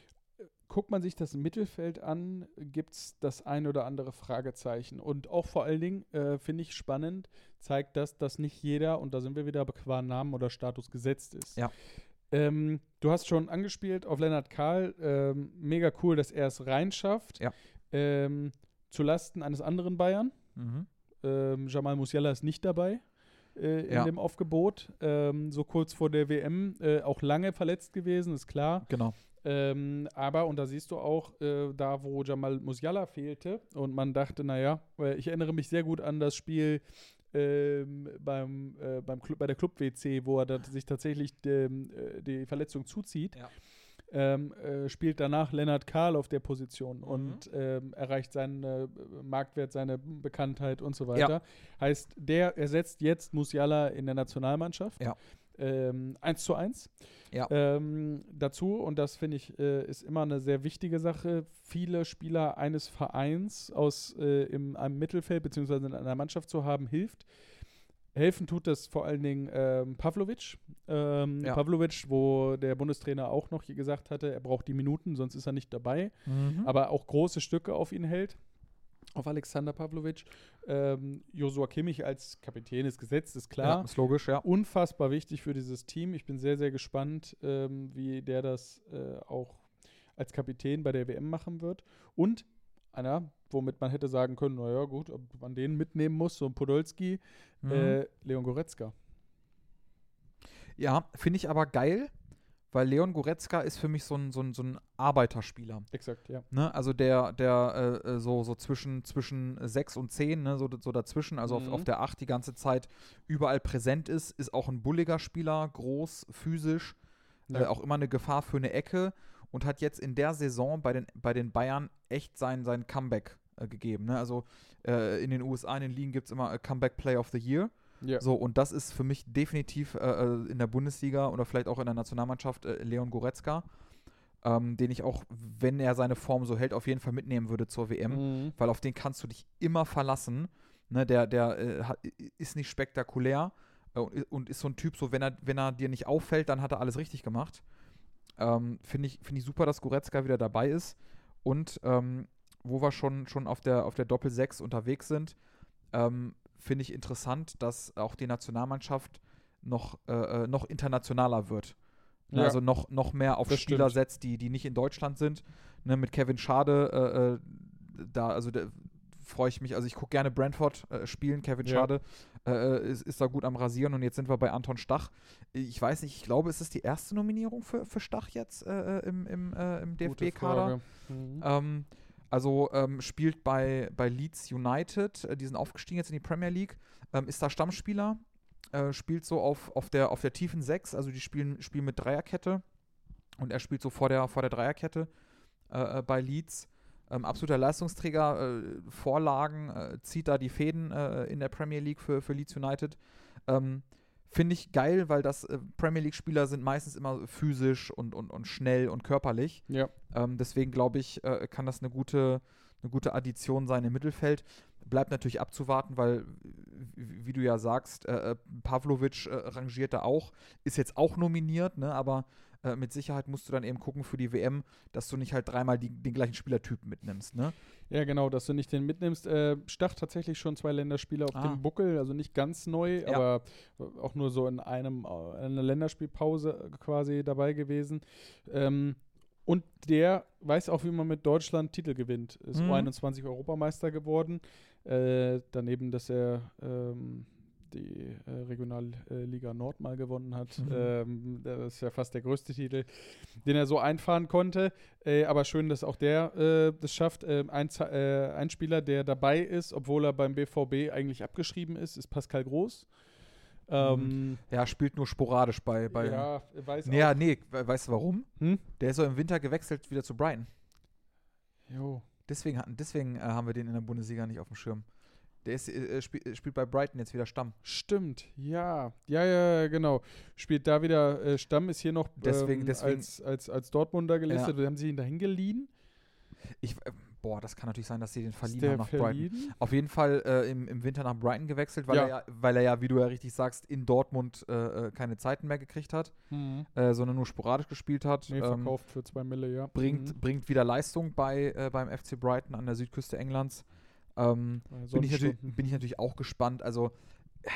Guckt man sich das Mittelfeld an, gibt es das ein oder andere Fragezeichen. Und auch vor allen Dingen, äh, finde ich spannend, zeigt das, dass nicht jeder, und da sind wir wieder qua Namen oder Status gesetzt ist. Ja. Ähm, du hast schon angespielt auf Lennart Kahl. Ähm, mega cool, dass er es reinschafft. Ja. Ähm, zulasten eines anderen Bayern. Mhm. Ähm, Jamal Musiala ist nicht dabei äh, in Ja. dem Aufgebot. Ähm, so kurz vor der W M. Äh, auch lange verletzt gewesen, ist klar. Genau. Ähm, aber, und da siehst du auch, äh, da wo Jamal Musiala fehlte und man dachte, naja, weil ich erinnere mich sehr gut an das Spiel ähm, beim, äh, beim Club, bei der Club-W C, wo er da sich tatsächlich ähm, äh, die Verletzung zuzieht. Ja. Ähm, äh, spielt danach Lennart Kahl auf der Position Mhm. und ähm, erreicht seinen äh, Marktwert, seine Bekanntheit und so weiter. Heißt, der ersetzt jetzt Musiala in der Nationalmannschaft. Ja. Ähm, eins zu eins. Ja. Ähm, dazu, und das finde ich, äh, ist immer eine sehr wichtige Sache, viele Spieler eines Vereins aus äh, im, einem Mittelfeld beziehungsweise in einer Mannschaft zu haben, hilft. Helfen tut das vor allen Dingen ähm, Pavlovic. Ähm, Ja. Pavlovic, wo der Bundestrainer auch noch hier gesagt hatte, er braucht die Minuten, sonst ist er nicht dabei. Mhm. Aber auch große Stücke auf ihn hält. Auf Alexander Pavlovic. Ähm, Joshua Kimmich als Kapitän ist gesetzt, ist klar. Ja, ist logisch, ja. Unfassbar wichtig für dieses Team. Ich bin sehr, sehr gespannt, ähm, wie der das äh, auch als Kapitän bei der W M machen wird. Und einer, womit man hätte sagen können, naja gut, ob man den mitnehmen muss, so ein Podolski, Mhm. äh, Leon Goretzka. Ja, finde ich aber geil, weil Leon Goretzka ist für mich so ein, so ein, so ein Arbeiterspieler. Exakt, ja. Ne? Also der, der äh, so, so zwischen, zwischen sechs und zehn, ne? so, so dazwischen, also Mhm. auf, auf der acht die ganze Zeit überall präsent ist, ist auch ein bulliger Spieler, groß, physisch, Ja. äh, auch immer eine Gefahr für eine Ecke und hat jetzt in der Saison bei den, bei den Bayern echt sein, sein Comeback äh, gegeben. Ne? Also äh, in den U S A, in den Ligen gibt es immer a Comeback Player of the Year. Ja. So, und das ist für mich definitiv äh, in der Bundesliga oder vielleicht auch in der Nationalmannschaft äh, Leon Goretzka, ähm, den ich auch, wenn er seine Form so hält, auf jeden Fall mitnehmen würde zur W M, Mhm. weil auf den kannst du dich immer verlassen. Ne, der der äh, hat, ist nicht spektakulär äh, und, und ist so ein Typ, so wenn er, wenn er dir nicht auffällt, dann hat er alles richtig gemacht. Ähm, Finde ich, find ich super, dass Goretzka wieder dabei ist. Und ähm, wo wir schon, schon auf der, auf der Doppel-sechs unterwegs sind, ähm, finde ich interessant, dass auch die Nationalmannschaft noch, äh, noch internationaler wird. Ne, Ja. Also noch, noch mehr auf Das Spieler stimmt. setzt, die, die nicht in Deutschland sind. Ne, mit Kevin Schade, äh, äh, da, also der, freue ich mich, also ich gucke gerne Brentford äh, spielen, Kevin Ja. Schade äh, ist, ist da gut am Rasieren und jetzt sind wir bei Anton Stach. Ich weiß nicht, ich glaube, ist es die erste Nominierung für, für Stach jetzt äh, im, im, äh, im D F Gute B-Kader? Frage. Mhm. Ähm, also ähm, spielt bei, bei Leeds United, äh, die sind aufgestiegen jetzt in die Premier League, ähm, ist da Stammspieler, äh, spielt so auf, auf, der, auf der tiefen sechs, also die spielen, spielen mit Dreierkette und er spielt so vor der, vor der Dreierkette äh, äh, bei Leeds. Ähm, absoluter Leistungsträger, äh, Vorlagen, äh, zieht da die Fäden äh, in der Premier League für, für Leeds United. Ähm, Finde ich geil, weil das äh, Premier League-Spieler sind meistens immer physisch und, und, und schnell und körperlich. Ja. Ähm, deswegen glaube ich, äh, kann das eine gute, eine gute Addition sein im Mittelfeld. Bleibt natürlich abzuwarten, weil, wie, wie du ja sagst, äh, Pavlovic äh, rangiert da auch, ist jetzt auch nominiert, ne? Aber äh, mit Sicherheit musst du dann eben gucken für die W M, dass du nicht halt dreimal die, den gleichen Spielertypen mitnimmst, ne? Ja, genau, dass du nicht den mitnimmst. Äh, Stach tatsächlich schon zwei Länderspiele auf Ah. dem Buckel, also nicht ganz neu, Ja. aber auch nur so in einem äh, einer Länderspielpause quasi dabei gewesen. Ähm, und der weiß auch, wie man mit Deutschland Titel gewinnt. Ist Mhm. U einundzwanzig Europameister geworden. Äh, daneben, dass er ähm, die äh, Regionalliga Nord mal gewonnen hat. Mhm. Ähm, das ist ja fast der größte Titel, den er so einfahren konnte. Äh, aber schön, dass auch der äh, das schafft. Äh, ein, Za- äh, ein Spieler, der dabei ist, obwohl er beim B V B eigentlich abgeschrieben ist, ist Pascal Groß. Ähm, Ja, spielt nur sporadisch bei. bei ja, weiß nee, ja, auch. nee, we- weißt du warum? Hm? Der ist so im Winter gewechselt wieder zu Brighton. Jo. Deswegen, hatten, deswegen äh, haben wir den in der Bundesliga nicht auf dem Schirm. Der ist, äh, spiel, äh, spielt bei Brighton jetzt wieder Stamm. Stimmt, ja. Ja, ja, genau. Spielt da wieder äh, Stamm, ist hier noch Deswegen- ähm, deswegen- als, als, als Dortmunder gelistet. Ja. Haben sie ihn dahin geliehen? Ich, äh, boah, das kann natürlich sein, dass sie den Ist verliehen der haben nach Brighton. verliehen? Auf jeden Fall äh, im, im Winter nach Brighton gewechselt, weil, Ja. er ja, weil er ja, wie du ja richtig sagst, in Dortmund äh, äh, keine Zeiten mehr gekriegt hat, Mhm. äh, sondern nur sporadisch gespielt hat. Nee, Ähm, verkauft für zwei Mille, ja. bringt, Mhm. bringt wieder Leistung bei, äh, beim F C Brighton an der Südküste Englands. Ähm, Äh, bin, ich natürlich, Sonnenstunden. bin ich natürlich auch gespannt. Also, äh,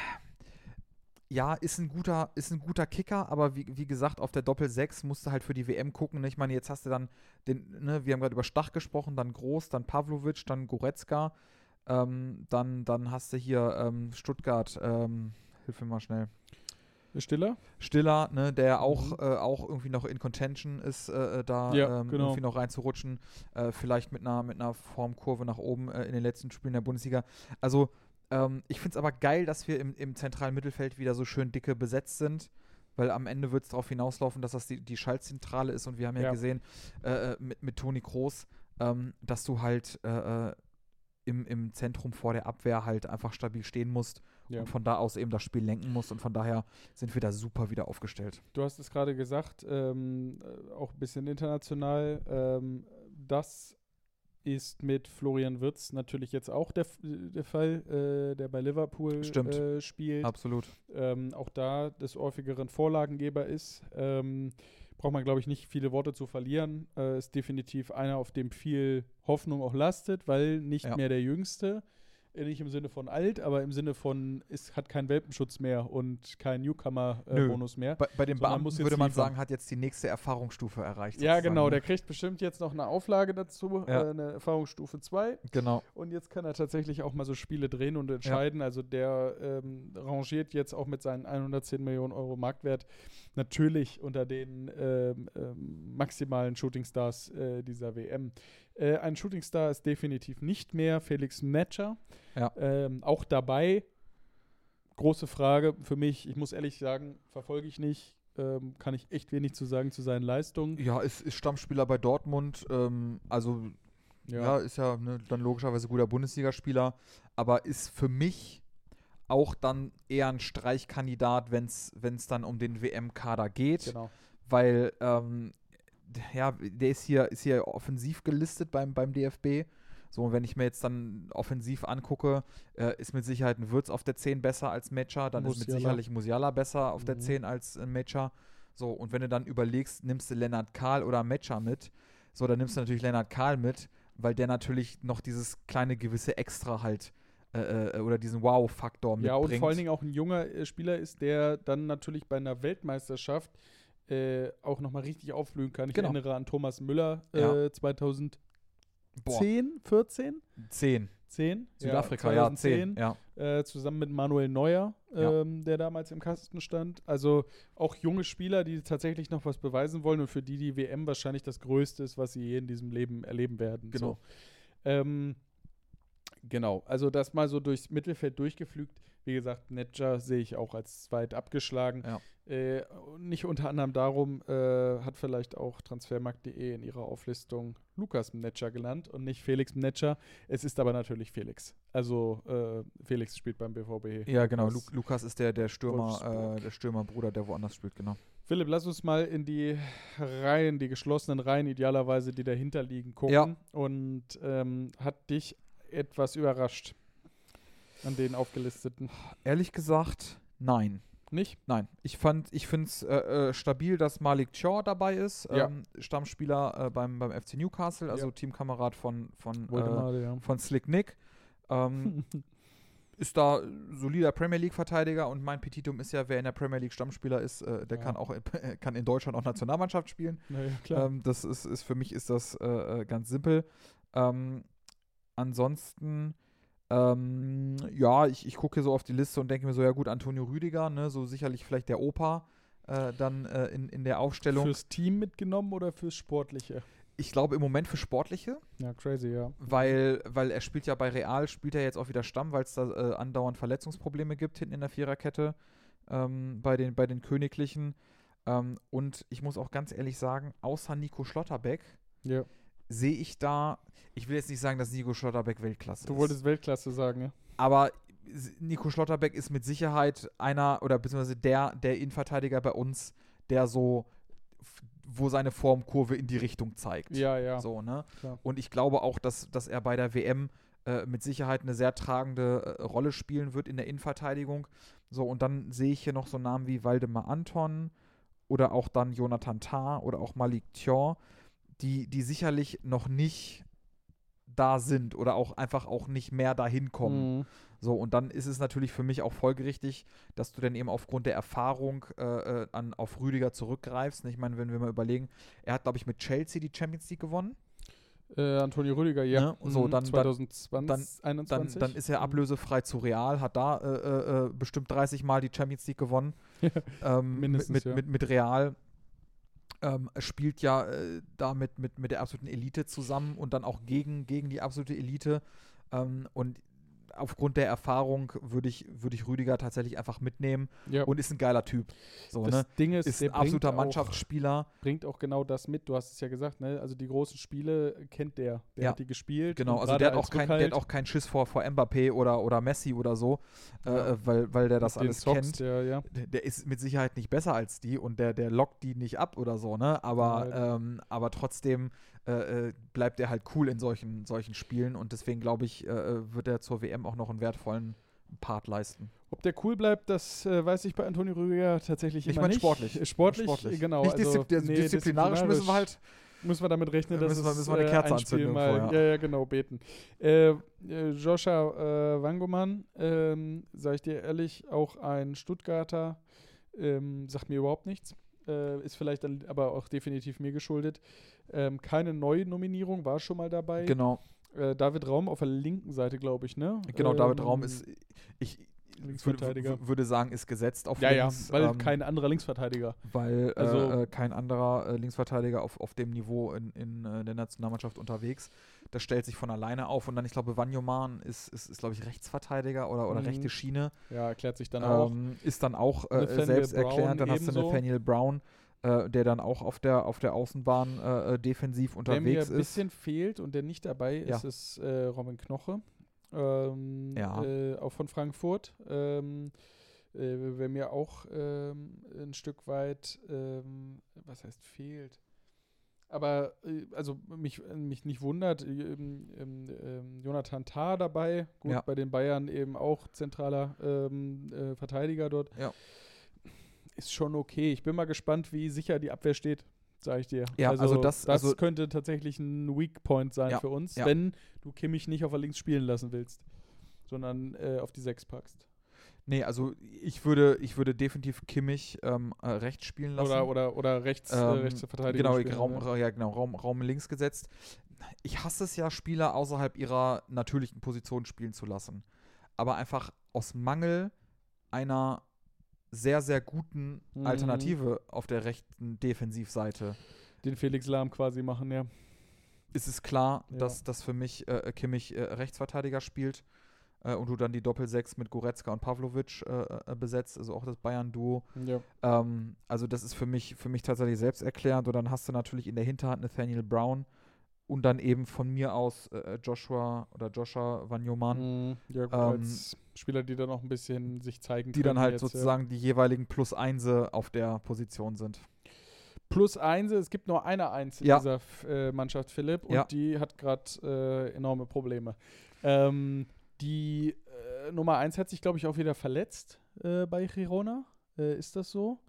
ja, ist ein guter, ist ein guter Kicker, aber wie, wie gesagt, auf der Doppel sechs musst du halt für die W M gucken. Ne? Ich meine, jetzt hast du dann den, ne, wir haben gerade über Stach gesprochen, dann Groß, dann Pavlovic, dann Goretzka, ähm, dann, dann hast du hier ähm, Stuttgart, ähm, hilf mir mal schnell. Stiller? Stiller, ne, der auch, Mhm. äh, auch irgendwie noch in Contention ist, äh, da Ja, ähm, genau. irgendwie noch reinzurutschen. Äh, vielleicht mit einer, mit einer Formkurve nach oben äh, in den letzten Spielen der Bundesliga. Also, ähm, ich finde es aber geil, dass wir im, im zentralen Mittelfeld wieder so schön dicke besetzt sind, weil am Ende wird es darauf hinauslaufen, dass das die, die Schaltzentrale ist und wir haben ja, Ja. gesehen äh, mit, mit Toni Kroos, ähm, dass du halt äh, äh, im, im Zentrum vor der Abwehr halt einfach stabil stehen musst Ja. und von da aus eben das Spiel lenken musst und von daher sind wir da super wieder aufgestellt. Du hast es gerade gesagt, ähm, äh, auch ein bisschen international. Ähm, das ist mit Florian Wirtz natürlich jetzt auch der, F- der Fall, äh, der bei Liverpool Stimmt. äh, spielt. Absolut. Ähm, auch da des häufigeren Vorlagengeber ist. Ähm, braucht man, glaube ich, nicht viele Worte zu verlieren. Äh, ist definitiv einer, auf dem viel Hoffnung auch lastet, weil nicht Ja. mehr der Jüngste. Äh, Nicht im Sinne von alt, aber im Sinne von, es hat keinen Welpenschutz mehr und keinen Nö. Newcomer-Bonus mehr. Bei, bei den sondern Beamten muss jetzt würde man liefern. sagen, hat jetzt die nächste Erfahrungsstufe erreicht. Ja, sozusagen, genau, ne? der kriegt bestimmt jetzt noch eine Auflage dazu, Ja. äh, eine Erfahrungsstufe zwei. Genau. Und jetzt kann er tatsächlich auch mal so Spiele drehen und entscheiden. Also der ähm, rangiert jetzt auch mit seinen hundertzehn Millionen Euro Marktwert natürlich unter den ähm, ähm, maximalen Shootingstars äh, dieser W M. Äh, ein Shootingstar ist definitiv nicht mehr Felix Metscher. Ja. Ähm, auch dabei, große Frage für mich, ich muss ehrlich sagen, verfolge ich nicht, ähm, kann ich echt wenig zu sagen zu seinen Leistungen. Ja, ist, ist Stammspieler bei Dortmund, ähm, also ja, ist ja ne, dann logischerweise guter Bundesligaspieler, aber ist für mich auch dann eher ein Streichkandidat, wenn es dann um den W M-Kader geht, Genau. weil ähm, d- ja, der ist hier, ist hier offensiv gelistet beim, beim D F B. So, und wenn ich mir jetzt dann offensiv angucke, äh, ist mit Sicherheit ein Würz auf der zehn besser als Metscher, dann ist mit Musiala. sicherlich Musiala besser auf der Mhm. zehn als äh, Metscher. So, und wenn du dann überlegst, nimmst du Lennart Kahl oder Metscher mit, so, dann nimmst du natürlich Lennart Kahl mit, weil der natürlich noch dieses kleine gewisse Extra halt äh, äh, oder diesen Wow-Faktor mitbringt. Ja, und vor allen Dingen auch ein junger äh, Spieler ist, der dann natürlich bei einer Weltmeisterschaft äh, auch nochmal richtig aufblühen kann. Ich Genau. erinnere an Thomas Müller äh, Ja. zweitausendzehn, Boah, vierzehn? zehn. zehn? Südafrika, ja, zehn. zweitausendzehn, Ja. äh, zusammen mit Manuel Neuer, Ja. ähm, der damals im Kasten stand. Also auch junge Spieler, die tatsächlich noch was beweisen wollen und für die die W M wahrscheinlich das Größte ist, was sie je in diesem Leben erleben werden. Genau. So. Ähm, genau, also das mal so durchs Mittelfeld durchgeflügt. Wie gesagt, Netscher sehe ich auch als zweit abgeschlagen. Ja. Äh, nicht unter anderem darum, äh, hat vielleicht auch Transfermarkt punkt de in ihrer Auflistung Lukas Netscher genannt und nicht Felix Netscher. Es ist aber natürlich Felix. Also äh, Felix spielt beim B V B. Ja, genau. Lu Lukas. Lukas ist der, der Stürmer, Wolfsburg. äh, der Stürmerbruder, der woanders spielt, genau. Philipp, lass uns mal in die Reihen, die geschlossenen Reihen idealerweise, die dahinter liegen, gucken. Ja. Und ähm, hat dich etwas überrascht an den aufgelisteten? Ehrlich gesagt, nein. Nicht? Nein. Ich fand, ich finde es äh, äh, stabil, dass Malik Thiaw dabei ist. Ja. Ähm, Stammspieler äh, beim, beim F C Newcastle, also Ja. Teamkamerad von, von, Wollte äh, mal, ja. von Slick Nick. Ähm, ist da solider Premier League-Verteidiger und mein Petitum ist ja, wer in der Premier League Stammspieler ist, äh, der Ja. kann auch in, kann in Deutschland auch Nationalmannschaft spielen. Naja, klar. Ähm, das ist, ist für mich ist das äh, äh, ganz simpel. Ähm, ansonsten, ähm, ja, ich, ich gucke hier so auf die Liste und denke mir so, ja gut, Antonio Rüdiger, ne, so sicherlich vielleicht der Opa äh, dann äh, in, in der Aufstellung. Fürs Team mitgenommen oder fürs Sportliche? Ich glaube im Moment für Sportliche, Ja, crazy, ja. weil, weil er spielt ja bei Real, spielt er jetzt auch wieder Stamm, weil es da äh, andauernd Verletzungsprobleme gibt hinten in der Viererkette ähm, bei, den, bei den Königlichen. Ähm, und ich muss auch ganz ehrlich sagen, außer Nico Schlotterbeck Ja. sehe ich da, ich will jetzt nicht sagen, dass Nico Schlotterbeck Weltklasse Du ist. wolltest Weltklasse sagen, ja? Aber S- Nico Schlotterbeck ist mit Sicherheit einer oder beziehungsweise der, der Innenverteidiger bei uns, der so, f- wo seine Formkurve in die Richtung zeigt. Ja, ja. So, ne? Klar. Und ich glaube auch, dass, dass er bei der W M äh, mit Sicherheit eine sehr tragende äh, Rolle spielen wird in der Innenverteidigung. So, und dann sehe ich hier noch so Namen wie Waldemar Anton oder auch dann Jonathan Tah oder auch Malik Thiaw, die, die sicherlich noch nicht da sind oder auch einfach auch nicht mehr dahin kommen. Mhm. So, und dann ist es natürlich für mich auch folgerichtig, dass du dann eben aufgrund der Erfahrung äh, äh, an, auf Rüdiger zurückgreifst. Ich meine, wenn wir mal überlegen, er hat, glaube ich, mit Chelsea die Champions League gewonnen. Äh, Antonio Rüdiger, ja. Ne? So, Mhm. dann- zwanzig zwanzig, dann- Dann, einundzwanzig. dann ist er ablösefrei zu Real, hat da äh, äh, äh, bestimmt dreißig Mal die Champions League gewonnen. ähm, Mindestens, mit, ja. mit, mit Real. Ähm, spielt ja äh, da mit, mit, mit der absoluten Elite zusammen und dann auch gegen, gegen die absolute Elite. Ähm, und aufgrund der Erfahrung würde ich, würd ich Rüdiger tatsächlich einfach mitnehmen Ja. und ist ein geiler Typ. So, das ne? Ding ist, Ist der ein absoluter bringt auch, Mannschaftsspieler. bringt auch genau das mit. Du hast es ja gesagt, ne? Also die großen Spiele kennt der. Der Ja. hat die gespielt. Genau, und also gerade der hat, als auch kein, der Rückhalt, hat auch keinen Schiss vor, vor Mbappé oder, oder Messi oder so, Ja. äh, weil, weil der das mit den alles Socks, kennt. Der, ja. Der, der ist mit Sicherheit nicht besser als die und der, der lockt die nicht ab oder so, ne? Aber, Nein. ähm, aber trotzdem äh, äh, bleibt er halt cool in solchen, solchen Spielen und deswegen glaube ich, äh, wird er zur W M auch noch einen wertvollen Part leisten. Ob der cool bleibt, das äh, weiß ich bei Antonio Rüdiger tatsächlich Ich immer meine nicht. sportlich. Äh, Sportlich, Sportlich. genau. Nicht also, diszi- nee, disziplinarisch müssen wir halt Müssen wir damit rechnen, dass müssen wir, es müssen wir eine äh, Kerze ein Spiel anzünden mal, irgendwo, ja. ja. ja, genau, beten. Äh, äh, Joshua äh, Wangoman, ähm, sag ich dir ehrlich, auch ein Stuttgarter, ähm, sagt mir überhaupt nichts. Äh, ist vielleicht dann aber auch definitiv mir geschuldet. Ähm, keine neue Nominierung, war schon mal dabei. Genau, Äh, David Raum auf der linken Seite, glaube ich, ne? genau, David Ähm, Raum ist, ich Linksverteidiger. würde, würde sagen, ist gesetzt auf Ja, links. ja, weil ähm, kein anderer Linksverteidiger. Weil Also- äh, äh, kein anderer äh, Linksverteidiger auf, auf dem Niveau in, in äh, der Nationalmannschaft unterwegs. Das stellt sich von alleine auf. Und dann, ich glaube, Vanyoman ist, ist, ist glaube ich, Rechtsverteidiger oder, oder Mhm. rechte Schiene. Ja, erklärt sich dann auch. Ähm, ist dann auch äh, Nathaniel selbst Brown erklärend. Dann hast du ebenso. Nathaniel Brown, äh, der dann auch auf der, auf der Außenbahn äh, äh, defensiv Wer mir unterwegs ein ist. bisschen fehlt und der nicht dabei ist, Ja. ist äh, Robin Knoche. Ähm, Ja. äh, auch von Frankfurt. Ähm, äh, wer mir auch ähm, ein Stück weit, ähm, was heißt fehlt? Aber äh, also mich, mich nicht wundert, ähm, ähm, ähm, Jonathan Tah dabei, gut, Ja. bei den Bayern eben auch zentraler ähm, äh, Verteidiger dort. Ja. Ist schon okay. Ich bin mal gespannt, wie sicher die Abwehr steht, sage ich dir. Ja, also das- das also- könnte tatsächlich ein Weak Point sein Ja, für uns, ja. wenn du Kimmich nicht auf der links spielen lassen willst, sondern äh, auf die sechs packst. Nee, also ich würde, ich würde definitiv Kimmich ähm, äh, rechts spielen lassen. Oder, oder, oder rechts, äh, Ähm, rechts Verteidigung genau, spielen, Raum, ne? Ra- ja, genau Raum, Raum links gesetzt. Ich hasse es ja, Spieler außerhalb ihrer natürlichen Position spielen zu lassen. Aber einfach aus Mangel einer sehr, sehr guten Mhm. Alternative auf der rechten Defensivseite Den Felix Lahm quasi machen, ja. ist es klar, Ja. dass, dass für mich äh, Kimmich äh, Rechtsverteidiger spielt äh, und du dann die Doppel-Sechs mit Goretzka und Pavlovic äh, äh, besetzt, also auch das Bayern-Duo. ja. Ähm, also das ist für mich, für mich tatsächlich selbsterklärend. Und dann hast du natürlich in der Hinterhand Nathaniel Brown und dann eben von mir aus äh, Joshua oder Joshua Vanyoman, Mhm. Ja, gut, Ähm, als Spieler, die dann auch ein bisschen sich zeigen die können. dann halt jetzt, sozusagen die jeweiligen Plus-Einse auf der Position sind. Ja. Plus eins, es gibt nur eine Eins in Ja. dieser äh, Mannschaft, Philipp, und Ja. die hat gerade äh, enorme Probleme. Ähm, die äh, Nummer eins hat sich, glaube ich, auch wieder verletzt äh, bei Girona. Äh, ist das so?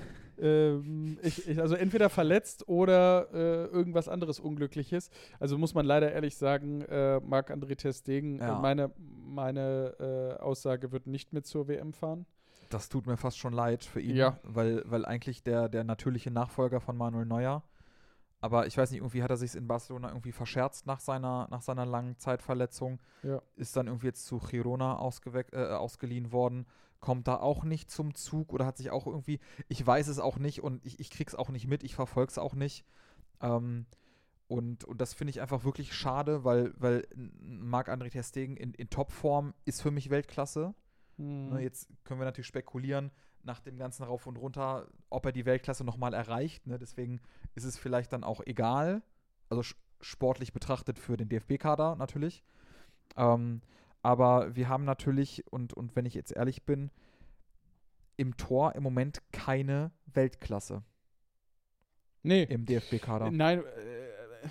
ähm, ich, ich, also entweder verletzt oder äh, irgendwas anderes Unglückliches. Also muss man leider ehrlich sagen, äh, Marc-André ter Stegen, Ja. äh, meine, meine äh, Aussage wird nicht mit zur W M fahren. Das tut mir fast schon leid für ihn, Ja. weil, weil eigentlich der, der natürliche Nachfolger von Manuel Neuer, aber ich weiß nicht, irgendwie hat er sich in Barcelona irgendwie verscherzt nach seiner, nach seiner langen Zeitverletzung, Ja. ist dann irgendwie jetzt zu Girona ausgeweck, äh, ausgeliehen worden, kommt da auch nicht zum Zug oder hat sich auch irgendwie, ich weiß es auch nicht und ich, ich krieg's auch nicht mit, ich verfolge es auch nicht. Ähm, und, und das finde ich einfach wirklich schade, weil, weil Marc-André ter Stegen in, in Topform ist für mich Weltklasse. Mhm. Ne, jetzt können wir natürlich spekulieren, nach dem ganzen Rauf und Runter, ob er die Weltklasse nochmal erreicht. Ne? Deswegen ist es vielleicht dann auch egal. Also sch- sportlich betrachtet für den D F B-Kader natürlich. Ähm, aber wir haben natürlich, und, und wenn ich jetzt ehrlich bin, im Tor im Moment keine Weltklasse Nee. im D F B-Kader. Nein, äh,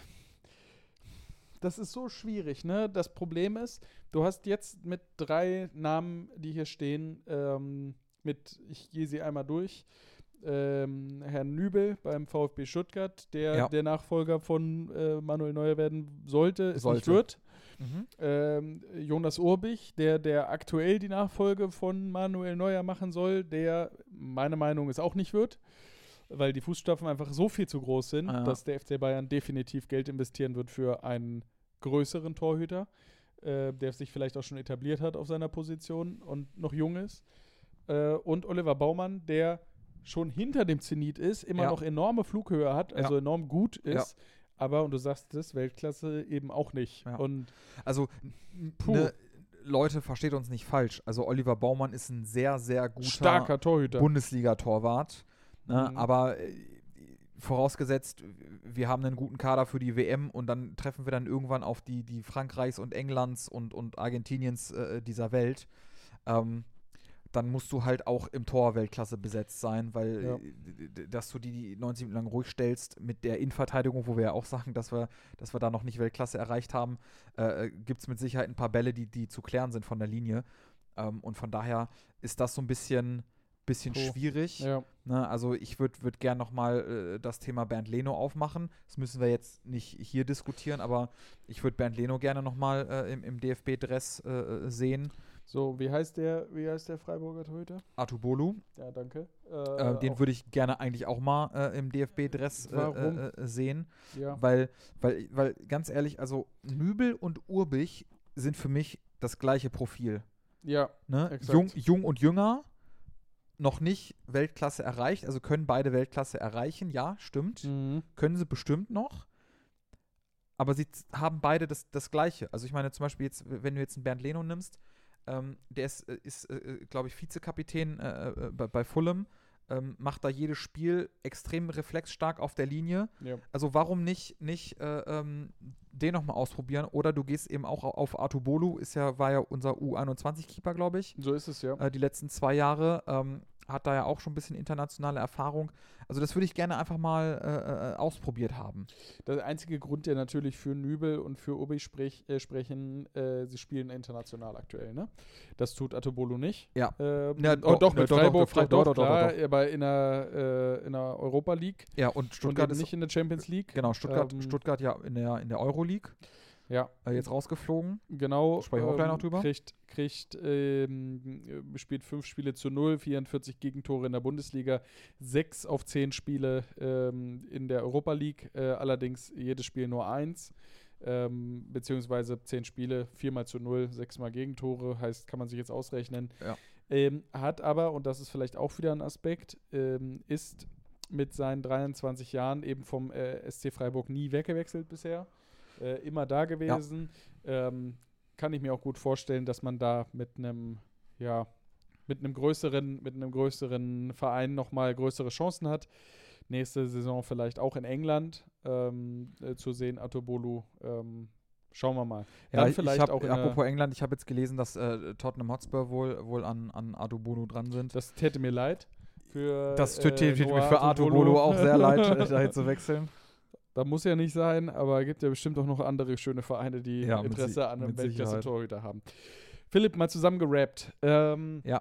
das ist so schwierig, ne? Das Problem ist, du hast jetzt mit drei Namen, die hier stehen, ähm, mit, ich gehe sie einmal durch, ähm, Herrn Nübel beim VfB Stuttgart, der Ja. der Nachfolger von äh, Manuel Neuer werden sollte, es nicht Sollte. wird. Mhm. Ähm, Jonas Urbich, der, der aktuell die Nachfolge von Manuel Neuer machen soll, der, meine Meinung ist, auch nicht wird, weil die Fußstapfen einfach so viel zu groß sind, Ah, ja. dass der F C Bayern definitiv Geld investieren wird für einen größeren Torhüter, äh, der sich vielleicht auch schon etabliert hat auf seiner Position und noch jung ist. Äh, und Oliver Baumann, der schon hinter dem Zenit ist, immer Ja. noch enorme Flughöhe hat, also Ja. enorm gut Ja. ist, aber, und du sagst es, Weltklasse eben auch nicht. Ja. Und Also, Puh. ne, Leute, versteht uns nicht falsch. Also Oliver Baumann ist ein sehr, sehr guter starker Torhüter. Bundesliga-Torwart. Ne? Mhm. Aber äh, vorausgesetzt, wir haben einen guten Kader für die W M und dann treffen wir dann irgendwann auf die, die Frankreichs und Englands und, und Argentiniens äh, dieser Welt. Ähm, dann musst du halt auch im Tor Weltklasse besetzt sein, weil Ja. äh, d- dass du die, die neunzig Minuten lang ruhig stellst mit der Innenverteidigung, wo wir ja auch sagen, dass wir, dass wir da noch nicht Weltklasse erreicht haben, äh, gibt es mit Sicherheit ein paar Bälle, die, die zu klären sind von der Linie. Ähm, und von daher ist das so ein bisschen bisschen Puh. schwierig. Ja. Ne? Also ich würde würd gern nochmal äh, das Thema Bernd Leno aufmachen. Das müssen wir jetzt nicht hier diskutieren, aber ich würde Bernd Leno gerne nochmal äh, im, im D F B-Dress äh, sehen. So, wie heißt der, wie heißt der Freiburger Torhüter? Atubolu. Ja, danke. Äh, Äh, den auch- würde ich gerne eigentlich auch mal äh, im D F B-Dress äh, Warum? äh, äh, sehen. ja. Weil, weil, weil, ganz ehrlich, also Nübel und Urbich sind für mich das gleiche Profil. Ja, Ne? exakt. Jung, jung und jünger, noch nicht Weltklasse erreicht, also können beide Weltklasse erreichen, ja, stimmt. Mhm. Können sie bestimmt noch. Aber sie z- haben beide das, das Gleiche. Also ich meine zum Beispiel jetzt, wenn du jetzt einen Bernd Leno nimmst, ähm, der ist, äh, ist äh, glaube ich, Vizekapitän äh, äh, bei, bei Fulham, ähm, macht da jedes Spiel extrem reflexstark auf der Linie. Ja. Also warum nicht, nicht äh, ähm, den nochmal ausprobieren? Oder du gehst eben auch auf Artubolu, ist ja, war ja unser U einundzwanzig-Keeper, glaube ich, So ist es, ja. äh, die letzten zwei Jahre. Ähm, hat da ja auch schon ein bisschen internationale Erfahrung. Also das würde ich gerne einfach mal äh, äh, ausprobiert haben. Der einzige Grund, der natürlich für Nübel und für Ubi sprech, äh, sprechen, äh, sie spielen international aktuell, ne? Das tut Atobolo nicht. Ja. Ähm, Ja, oh, doch, doch, ne, mit doch, doch, Freiburg, doch, Fre- doch, doch, doch, klar, doch, aber in der, äh, in der Europa League Ja, und und Stuttgart eben ist nicht in der Champions League. genau, Stuttgart, Ähm, Stuttgart ja in der, in der Euroleague Ja, äh, jetzt rausgeflogen. genau. Sprechen wir auch gleich noch drüber. Kriegt, kriegt ähm, äh, spielt fünf Spiele zu null, vierundvierzig Gegentore in der Bundesliga, sechs auf zehn Spiele ähm, in der Europa League, äh, allerdings jedes Spiel nur eins. Ähm, beziehungsweise zehn Spiele, viermal zu null, sechsmal Gegentore, heißt, kann man sich jetzt ausrechnen. Ja. Ähm, hat aber, und das ist vielleicht auch wieder ein Aspekt, ähm, ist mit seinen dreiundzwanzig Jahren eben vom äh, S C Freiburg nie weggewechselt bisher. Äh, immer da gewesen. Ähm, kann ich mir auch gut vorstellen, dass man da mit einem, ja, mit einem größeren, mit einem größeren Verein nochmal größere Chancen hat. Nächste Saison vielleicht auch in England ähm, äh, zu sehen, Atobolu. Ähm, schauen wir mal. Ja, Dann ich- vielleicht ich hab, auch in apropos der, England, ich habe jetzt gelesen, dass äh, Tottenham Hotspur wohl, wohl an, an Adobolo dran sind. das täte mir leid. Für, Das äh, tut tut mir Noah für Artobolo auch sehr leid, äh, dahin zu wechseln. Da muss ja nicht sein, aber es gibt ja bestimmt auch noch andere schöne Vereine, die Ja, mit Interesse Si- an einem mit Sicherheit. Weltklasse-Torhüter haben. Philipp, mal zusammengerappt. Ähm, Ja.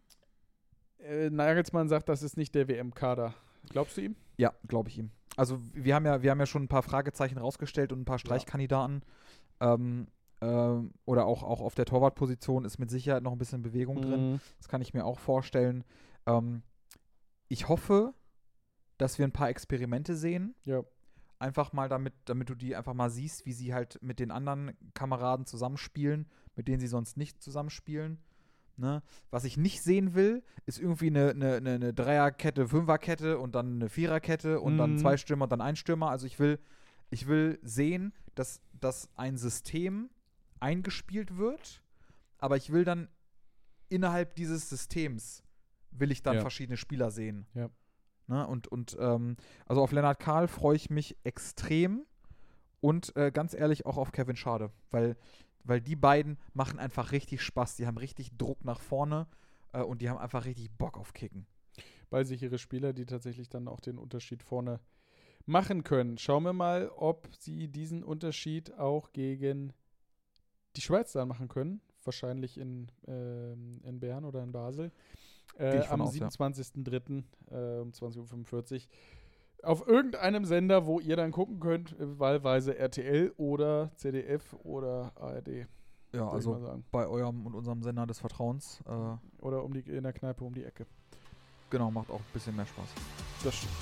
äh, Nagelsmann sagt, das ist nicht der W M-Kader. Glaubst du ihm? Ja, glaube ich ihm. Also wir haben ja, wir haben ja schon ein paar Fragezeichen rausgestellt und ein paar Streichkandidaten. Ähm, ähm, oder auch, auch auf der Torwartposition ist mit Sicherheit noch ein bisschen Bewegung drin. Das kann ich mir auch vorstellen. Ähm, ich hoffe, dass wir ein paar Experimente sehen. Ja. Einfach mal damit, damit du die einfach mal siehst, wie sie halt mit den anderen Kameraden zusammenspielen, mit denen sie sonst nicht zusammenspielen. Ne? Was ich nicht sehen will, ist irgendwie eine, eine, eine, eine Dreierkette, Fünferkette und dann eine Viererkette und Mhm. dann zwei Stürmer und dann ein Stürmer. Also ich will, ich will sehen, dass, dass ein System eingespielt wird, aber ich will dann innerhalb dieses Systems will ich dann Ja. verschiedene Spieler sehen. Ja. Ne? Und, und ähm, also auf Lennart Kahl freue ich mich extrem und äh, ganz ehrlich auch auf Kevin Schade, weil, weil die beiden machen einfach richtig Spaß. Die haben richtig Druck nach vorne äh, und die haben einfach richtig Bock auf Kicken. Bei sich ihre Spieler, die tatsächlich dann auch den Unterschied vorne machen können. Schauen wir mal, ob sie diesen Unterschied auch gegen die Schweiz dann machen können. Wahrscheinlich in, ähm, in Bern oder in Basel. Äh, Gehe ich von am aus, ja. siebenundzwanzigsten dritten äh, um zwanzig Uhr fünfundvierzig. Auf irgendeinem Sender, wo ihr dann gucken könnt, äh, wahlweise R T L oder C D F oder A R D. Ja, würd ich also mal sagen. bei eurem und unserem Sender des Vertrauens. Äh, Oder um die, in der Kneipe um die Ecke. genau, macht auch ein bisschen mehr Spaß. Das stimmt.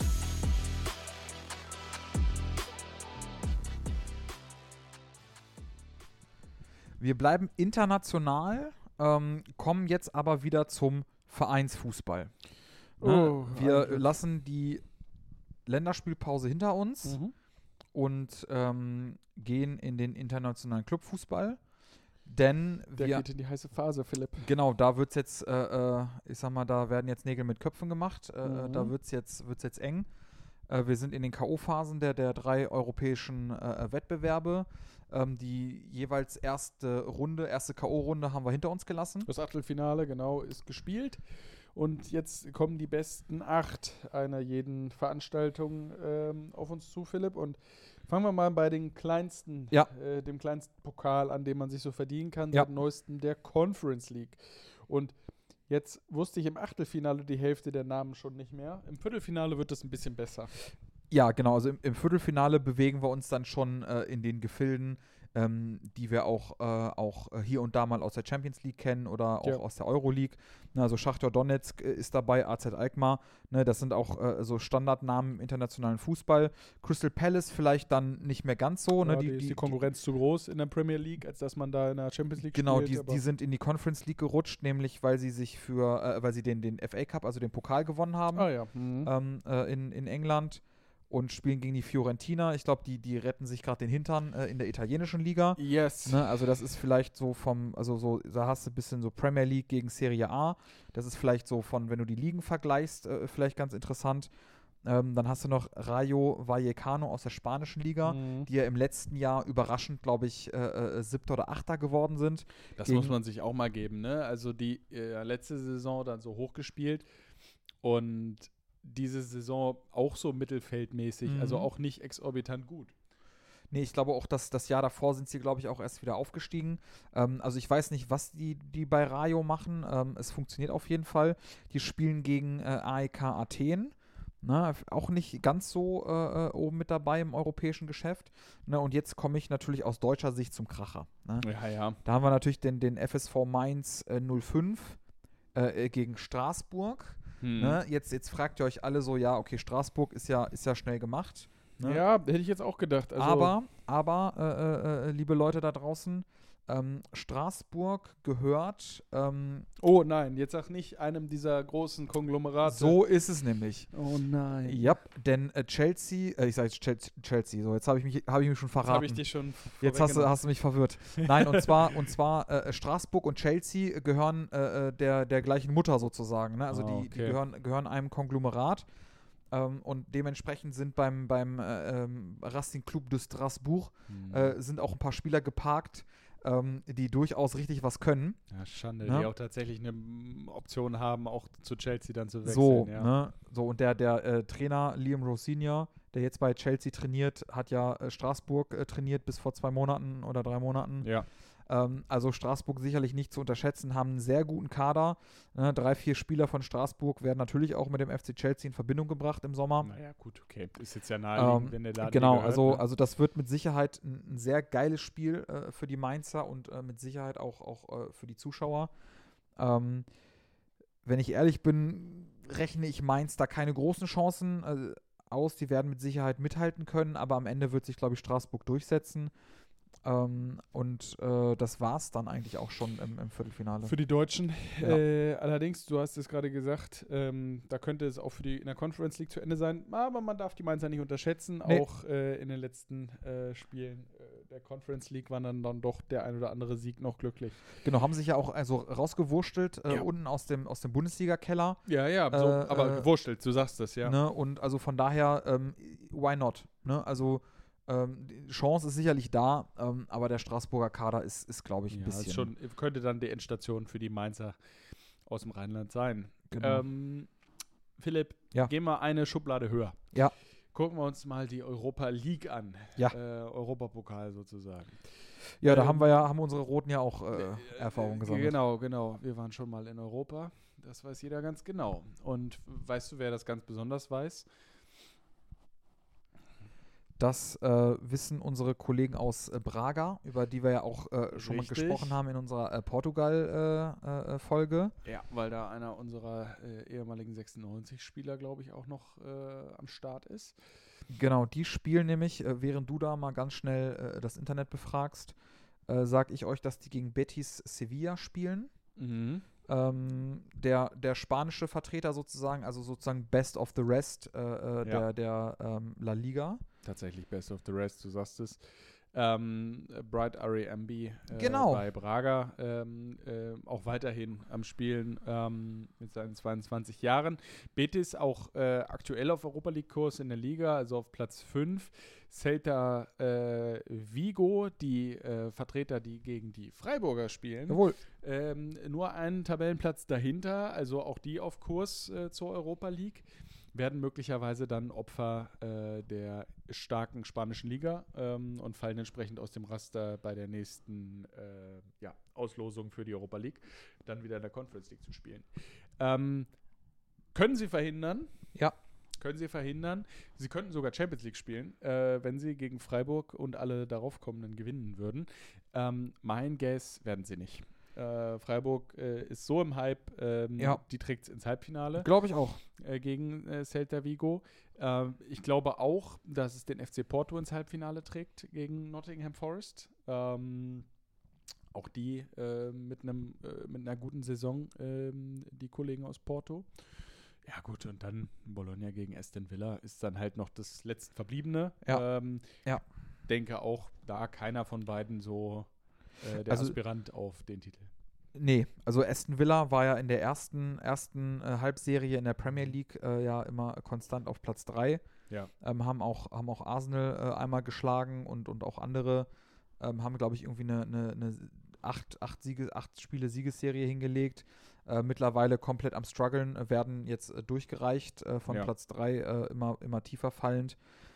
Wir bleiben international, ähm, kommen jetzt aber wieder zum Vereinsfußball. Ne? Oh, Wir ein Glück. lassen die Länderspielpause hinter uns Mhm. und ähm, gehen in den internationalen Clubfußball. Denn Der wir, geht in die heiße Phase, Philipp. genau, da wird es jetzt, äh, äh, ich sag mal, da werden jetzt Nägel mit Köpfen gemacht. Äh, Mhm. Da wird es jetzt, wird's jetzt eng. Äh, wir sind in den K O-Phasen der, der drei europäischen äh, Wettbewerbe. Ähm, die jeweils erste Runde, erste K O-Runde haben wir hinter uns gelassen. Das Achtelfinale, genau, ist gespielt. Und jetzt kommen die besten acht einer jeden Veranstaltung ähm, auf uns zu, Philipp. Und fangen wir mal bei den kleinsten, Ja. äh, dem kleinsten Pokal an, dem man sich so verdienen kann, Ja. seit neuestem der Conference League. Und Jetzt wusste ich im Achtelfinale die Hälfte der Namen schon nicht mehr. Im Viertelfinale wird es ein bisschen besser. Ja, genau. Also im, im Viertelfinale bewegen wir uns dann schon äh, in den Gefilden, ähm, die wir auch, äh, auch äh, hier und da mal aus der Champions League kennen oder auch Ja. aus der Euroleague. Ne, also Schachtar Donetsk äh, ist dabei, A Z Alkmaar. Ne, das sind auch äh, so Standardnamen im internationalen Fußball. Crystal Palace vielleicht dann nicht mehr ganz so. Ja, Ne, die, ist die Konkurrenz zu groß in der Premier League, als dass man da in der Champions League Genau, spielt. die, aber- die sind in die Conference League gerutscht, nämlich weil sie sich für, äh, weil sie den, den F A Cup, also den Pokal gewonnen haben. Ah ja. Mhm. ähm, äh, in, in England und spielen gegen die Fiorentina. Ich glaube, die, die retten sich gerade den Hintern äh, in der italienischen Liga. Yes. Ne? Also das ist vielleicht so vom, also so, da hast du ein bisschen so Premier League gegen Serie A. Das ist vielleicht so von, wenn du die Ligen vergleichst, äh, vielleicht ganz interessant. Ähm, dann hast du noch Rayo Vallecano aus der spanischen Liga, Mhm. die ja im letzten Jahr überraschend, glaube ich, äh, äh, Siebter oder Achter geworden sind. Das gegen- muss man sich auch mal geben, ne? Also die äh, letzte Saison dann so hochgespielt und diese Saison auch so mittelfeldmäßig, Mhm. also auch nicht exorbitant gut. Nee, ich glaube auch, dass das Jahr davor sind sie, glaube ich, auch erst wieder aufgestiegen. Ähm, also ich weiß nicht, was die, die bei Rayo machen. Ähm, es funktioniert auf jeden Fall. Die spielen gegen äh, A E K Athen. Ne, auch nicht ganz so äh, äh, oben mit dabei im europäischen Geschäft. Ne, und jetzt komme ich natürlich aus deutscher Sicht zum Kracher. Ne? Ja, ja. Da haben wir natürlich den, den F S V Mainz äh, null fünf äh, äh, gegen Straßburg. Hm. Ne? Jetzt, jetzt fragt ihr euch alle so, ja, okay, Straßburg ist ja, ist ja schnell gemacht. Ne? Ja, hätte ich jetzt auch gedacht. Also, aber, aber, äh, äh, liebe Leute da draußen, ähm, Straßburg gehört, ähm, oh nein, jetzt sag nicht einem dieser großen Konglomerate. so ist es nämlich. Oh nein. Ja, denn äh, Chelsea, äh, ich sage jetzt Chelsea, Chelsea, so, jetzt habe ich, mich- hab ich mich schon Jetzt habe verraten. ich dich schon Jetzt hast du, vorweggenommen. hast du mich verwirrt. Nein, und zwar, und zwar äh, Straßburg und Chelsea gehören äh, äh, der, der gleichen Mutter sozusagen. Ne? Also Ah, die, die okay. gehören, gehören einem Konglomerat. Ähm, und dementsprechend sind beim, beim äh, ähm, Racing Club de Strasbourg Hm. äh, sind auch ein paar Spieler geparkt, ähm, die durchaus richtig was können. Ja, Schande, Ne? die auch tatsächlich eine mm, Option haben, auch zu Chelsea dann zu wechseln. So, ja. ne? So, und der, der äh, Trainer Liam Rosinia, der jetzt bei Chelsea trainiert, hat ja äh, Straßburg äh, trainiert bis vor zwei Monaten oder drei Monaten. Ja. Ähm, also Straßburg sicherlich nicht zu unterschätzen, haben einen sehr guten Kader. Ne? Drei, vier Spieler von Straßburg werden natürlich auch mit dem F C Chelsea in Verbindung gebracht im Sommer. Naja, gut, okay. Ist jetzt ja naheliegend, Ähm, wenn der Laden genau, dir gehört, also, ne? also das wird mit Sicherheit ein, ein sehr geiles Spiel äh, für die Mainzer und äh, mit Sicherheit auch, auch äh, für die Zuschauer. Ähm, wenn ich ehrlich bin, rechne ich Mainz da keine großen Chancen äh, aus. Die werden mit Sicherheit mithalten können, aber am Ende wird sich, glaube ich, Straßburg durchsetzen. Ähm, und äh, das war es dann eigentlich auch schon im, im Viertelfinale. Für die Deutschen. Ja. Äh, allerdings, du hast es gerade gesagt, ähm, da könnte es auch für die in der Conference League zu Ende sein. Aber man darf die Mainzer nicht unterschätzen. Nee. Auch äh, in den letzten äh, Spielen äh, der Conference League waren dann, dann doch der ein oder andere Sieg noch glücklich. Genau, haben sich ja auch also rausgewurstelt, äh, Ja. unten aus dem, aus dem Bundesliga-Keller. Ja, ja, so, Äh, aber äh, gewurschtelt, du sagst das, ja. Ne? Und also von daher, ähm, why not? Ne? Also ähm, die Chance ist sicherlich da, ähm, aber der Straßburger Kader ist, ist glaube ich, ein Ja, bisschen. ist schon, könnte dann die Endstation für die Mainzer aus dem Rheinland sein. Genau. Ähm, Philipp, Ja. gehen wir eine Schublade höher. Ja. Gucken wir uns mal die Europa League an. Ja. Äh, Europapokal sozusagen. ja, da ähm, haben wir ja, haben unsere Roten ja auch äh, Äh, Erfahrungen äh, gesammelt. Genau, genau. Wir waren schon mal in Europa. Das weiß jeder ganz genau. Und weißt du, wer das ganz besonders weiß? Das äh, wissen unsere Kollegen aus äh, Braga, über die wir ja auch äh, schon mal Richtig. gesprochen haben in unserer äh, Portugal-Folge. Ja, weil da einer unserer äh, ehemaligen sechsundneunzig-Spieler, glaube ich, auch noch äh, am Start ist. Genau, die spielen nämlich, äh, während du da mal ganz schnell äh, das Internet befragst, äh, sag ich euch, dass die gegen Betis Sevilla spielen. Mhm. Ähm, der, der spanische Vertreter sozusagen, also sozusagen Best of the Rest äh, äh, der, der ähm, La Liga. Tatsächlich Best of the Rest, du sagst es. Ähm, Bright R A M B äh, Genau. bei Braga ähm, äh, auch weiterhin am Spielen ähm, mit seinen zweiundzwanzig Jahren. Betis auch äh, aktuell auf Europa League-Kurs in der Liga, also auf Platz fünf. Celta äh, Vigo, die äh, Vertreter, die gegen die Freiburger spielen, Jawohl. ähm, nur einen Tabellenplatz dahinter, also auch die auf Kurs äh, zur Europa League. werden möglicherweise dann Opfer äh, der starken spanischen Liga ähm, und fallen entsprechend aus dem Raster bei der nächsten äh, ja, Auslosung für die Europa League, dann wieder in der Conference League zu spielen. Ähm, können sie verhindern? Ja. Können sie verhindern. Sie könnten sogar Champions League spielen, äh, wenn sie gegen Freiburg und alle darauf kommenden gewinnen würden. Ähm, mein Guess werden sie nicht. Äh, Freiburg äh, ist so im Hype, ähm, Ja. die trägt es ins Halbfinale Glaube ich auch. äh, gegen äh, Celta Vigo. Äh, ich glaube auch, dass es den F C Porto ins Halbfinale trägt gegen Nottingham Forest. Ähm, auch die äh, mit, einem, äh, mit einer guten Saison, ähm, die Kollegen aus Porto. Ja gut, und dann Bologna gegen Aston Villa ist dann halt noch das letzte Verbliebene. Ja. Ähm, Ja. Denke auch, da keiner von beiden so äh, der Also- Aspirant auf den Titel. Nee, also Aston Villa war ja in der ersten, ersten äh, Halbserie in der Premier League äh, ja immer konstant auf Platz drei. Ja. Ähm, haben, auch, haben auch Arsenal äh, einmal geschlagen und, und auch andere ähm, haben, glaube ich, irgendwie eine, eine, eine acht, acht, Siege, acht Spiele Siegesserie hingelegt. Äh, mittlerweile komplett am struggeln, äh, werden jetzt äh, durchgereicht äh, von Ja. Platz drei, äh, immer, immer tiefer fallend.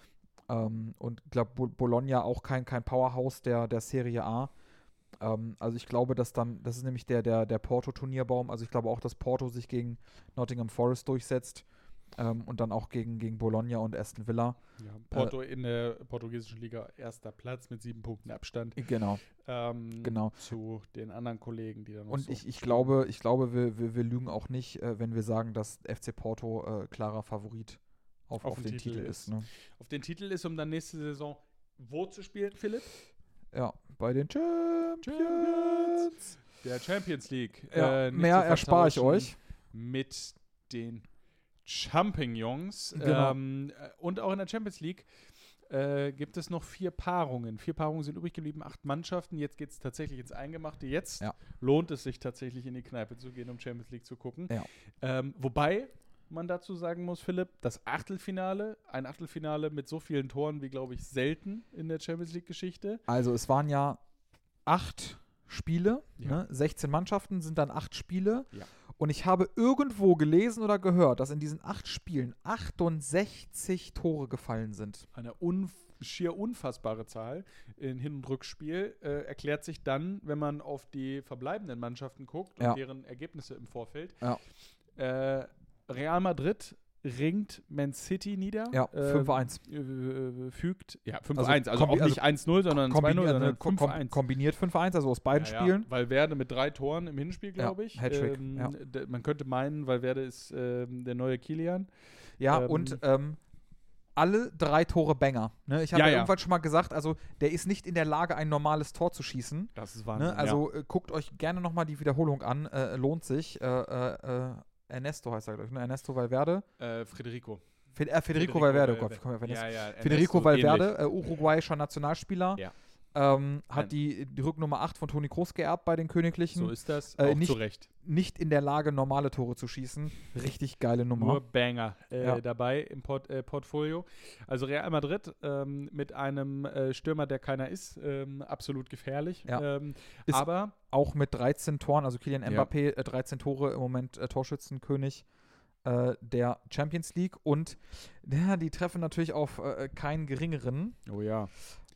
Ähm, und ich glaube, Bo- Bologna auch kein, kein Powerhouse der, der Serie A. Ähm, also ich glaube, dass dann, das ist nämlich der, der, der Porto-Turnierbaum, also ich glaube auch, dass Porto sich gegen Nottingham Forest durchsetzt ähm, und dann auch gegen, gegen Bologna und Aston Villa. Ja, Porto in der portugiesischen Liga erster Platz mit sieben Punkten Abstand Genau, ähm, genau. zu den anderen Kollegen, die dann noch Und so ich, ich stehen. glaube, ich glaube, wir, wir, wir lügen auch nicht, äh, wenn wir sagen, dass F C Porto äh, klarer Favorit auf, auf, den, Titel, ist. Ne? auf den Titel ist, um dann nächste Saison wo zu spielen, Philipp? Ja, bei den Champions. Champions. Der Champions League. Ja, äh, nicht mehr zu erspare ich vertauschen euch. Mit den Champignons. Genau. Ähm, äh, und auch in der Champions League äh, gibt es noch vier Paarungen. Vier Paarungen sind übrig geblieben, acht Mannschaften. Jetzt geht es tatsächlich ins Eingemachte. Jetzt Ja. lohnt es sich tatsächlich in die Kneipe zu gehen, um Champions League zu gucken. Ja. Ähm, wobei man dazu sagen muss, Philipp, das Achtelfinale, ein Achtelfinale mit so vielen Toren wie, glaube ich, selten in der Champions League-Geschichte. Also es waren ja acht Spiele, Ja. ne? sechzehn Mannschaften sind dann acht Spiele. Ja. Und ich habe irgendwo gelesen oder gehört, dass in diesen acht Spielen achtundsechzig Tore gefallen sind. Eine unf schier unfassbare Zahl in Hin- und Rückspiel. Äh, erklärt sich dann, wenn man auf die verbleibenden Mannschaften guckt und Ja. deren Ergebnisse im Vorfeld. Ja. Äh, Real Madrid ringt Man City nieder. Ja, äh, fünf eins. äh, fügt, ja, fünf Also eins. Also, kombi- auch nicht eins null, sondern zwei null, Kombiniert, sondern ne, kom fünf eins. kombiniert fünf eins, also aus beiden Ja, Spielen. Ja, Valverde mit drei Toren im Hinspiel, Ja, glaube ich. Hattrick, Ähm, ja. d- Man könnte meinen, Valverde ist ähm, der neue Kilian. Ja, Ähm, und ähm, alle drei Tore Banger. Ne? Ich habe Ja, ja, ja. irgendwann schon mal gesagt, also der ist nicht in der Lage, ein normales Tor zu schießen. Das ist Wahnsinn. Ne? Also äh, guckt euch gerne nochmal die Wiederholung an, äh, lohnt sich. Äh, äh, äh, Ernesto heißt er, glaube ich, ne? Ernesto Valverde. ja. äh, Federico. Fe äh, Federico, Valverde, Gott, wie kommen wir auf Ernesto? Ja, ja, Federico Ernesto, Valverde, äh, uruguayischer Nationalspieler. Ja. Ähm, Ein- hat die, die Rücknummer acht von Toni Kroos geerbt bei den Königlichen. So ist das. Äh, auch nicht- zu Recht. Nicht in der Lage, normale Tore zu schießen. Richtig geile Nummer. Nur Banger äh, Ja. dabei im Port äh, Portfolio. Also Real Madrid ähm, mit einem äh, Stürmer, der keiner ist, ähm, absolut gefährlich. Ja. Ähm, Ist- aber Auch mit dreizehn Toren, also Kylian Ja. Mbappé, äh, dreizehn Tore im Moment äh, Torschützenkönig äh, der Champions League. Und ja, die treffen natürlich auf äh, keinen geringeren oh ja.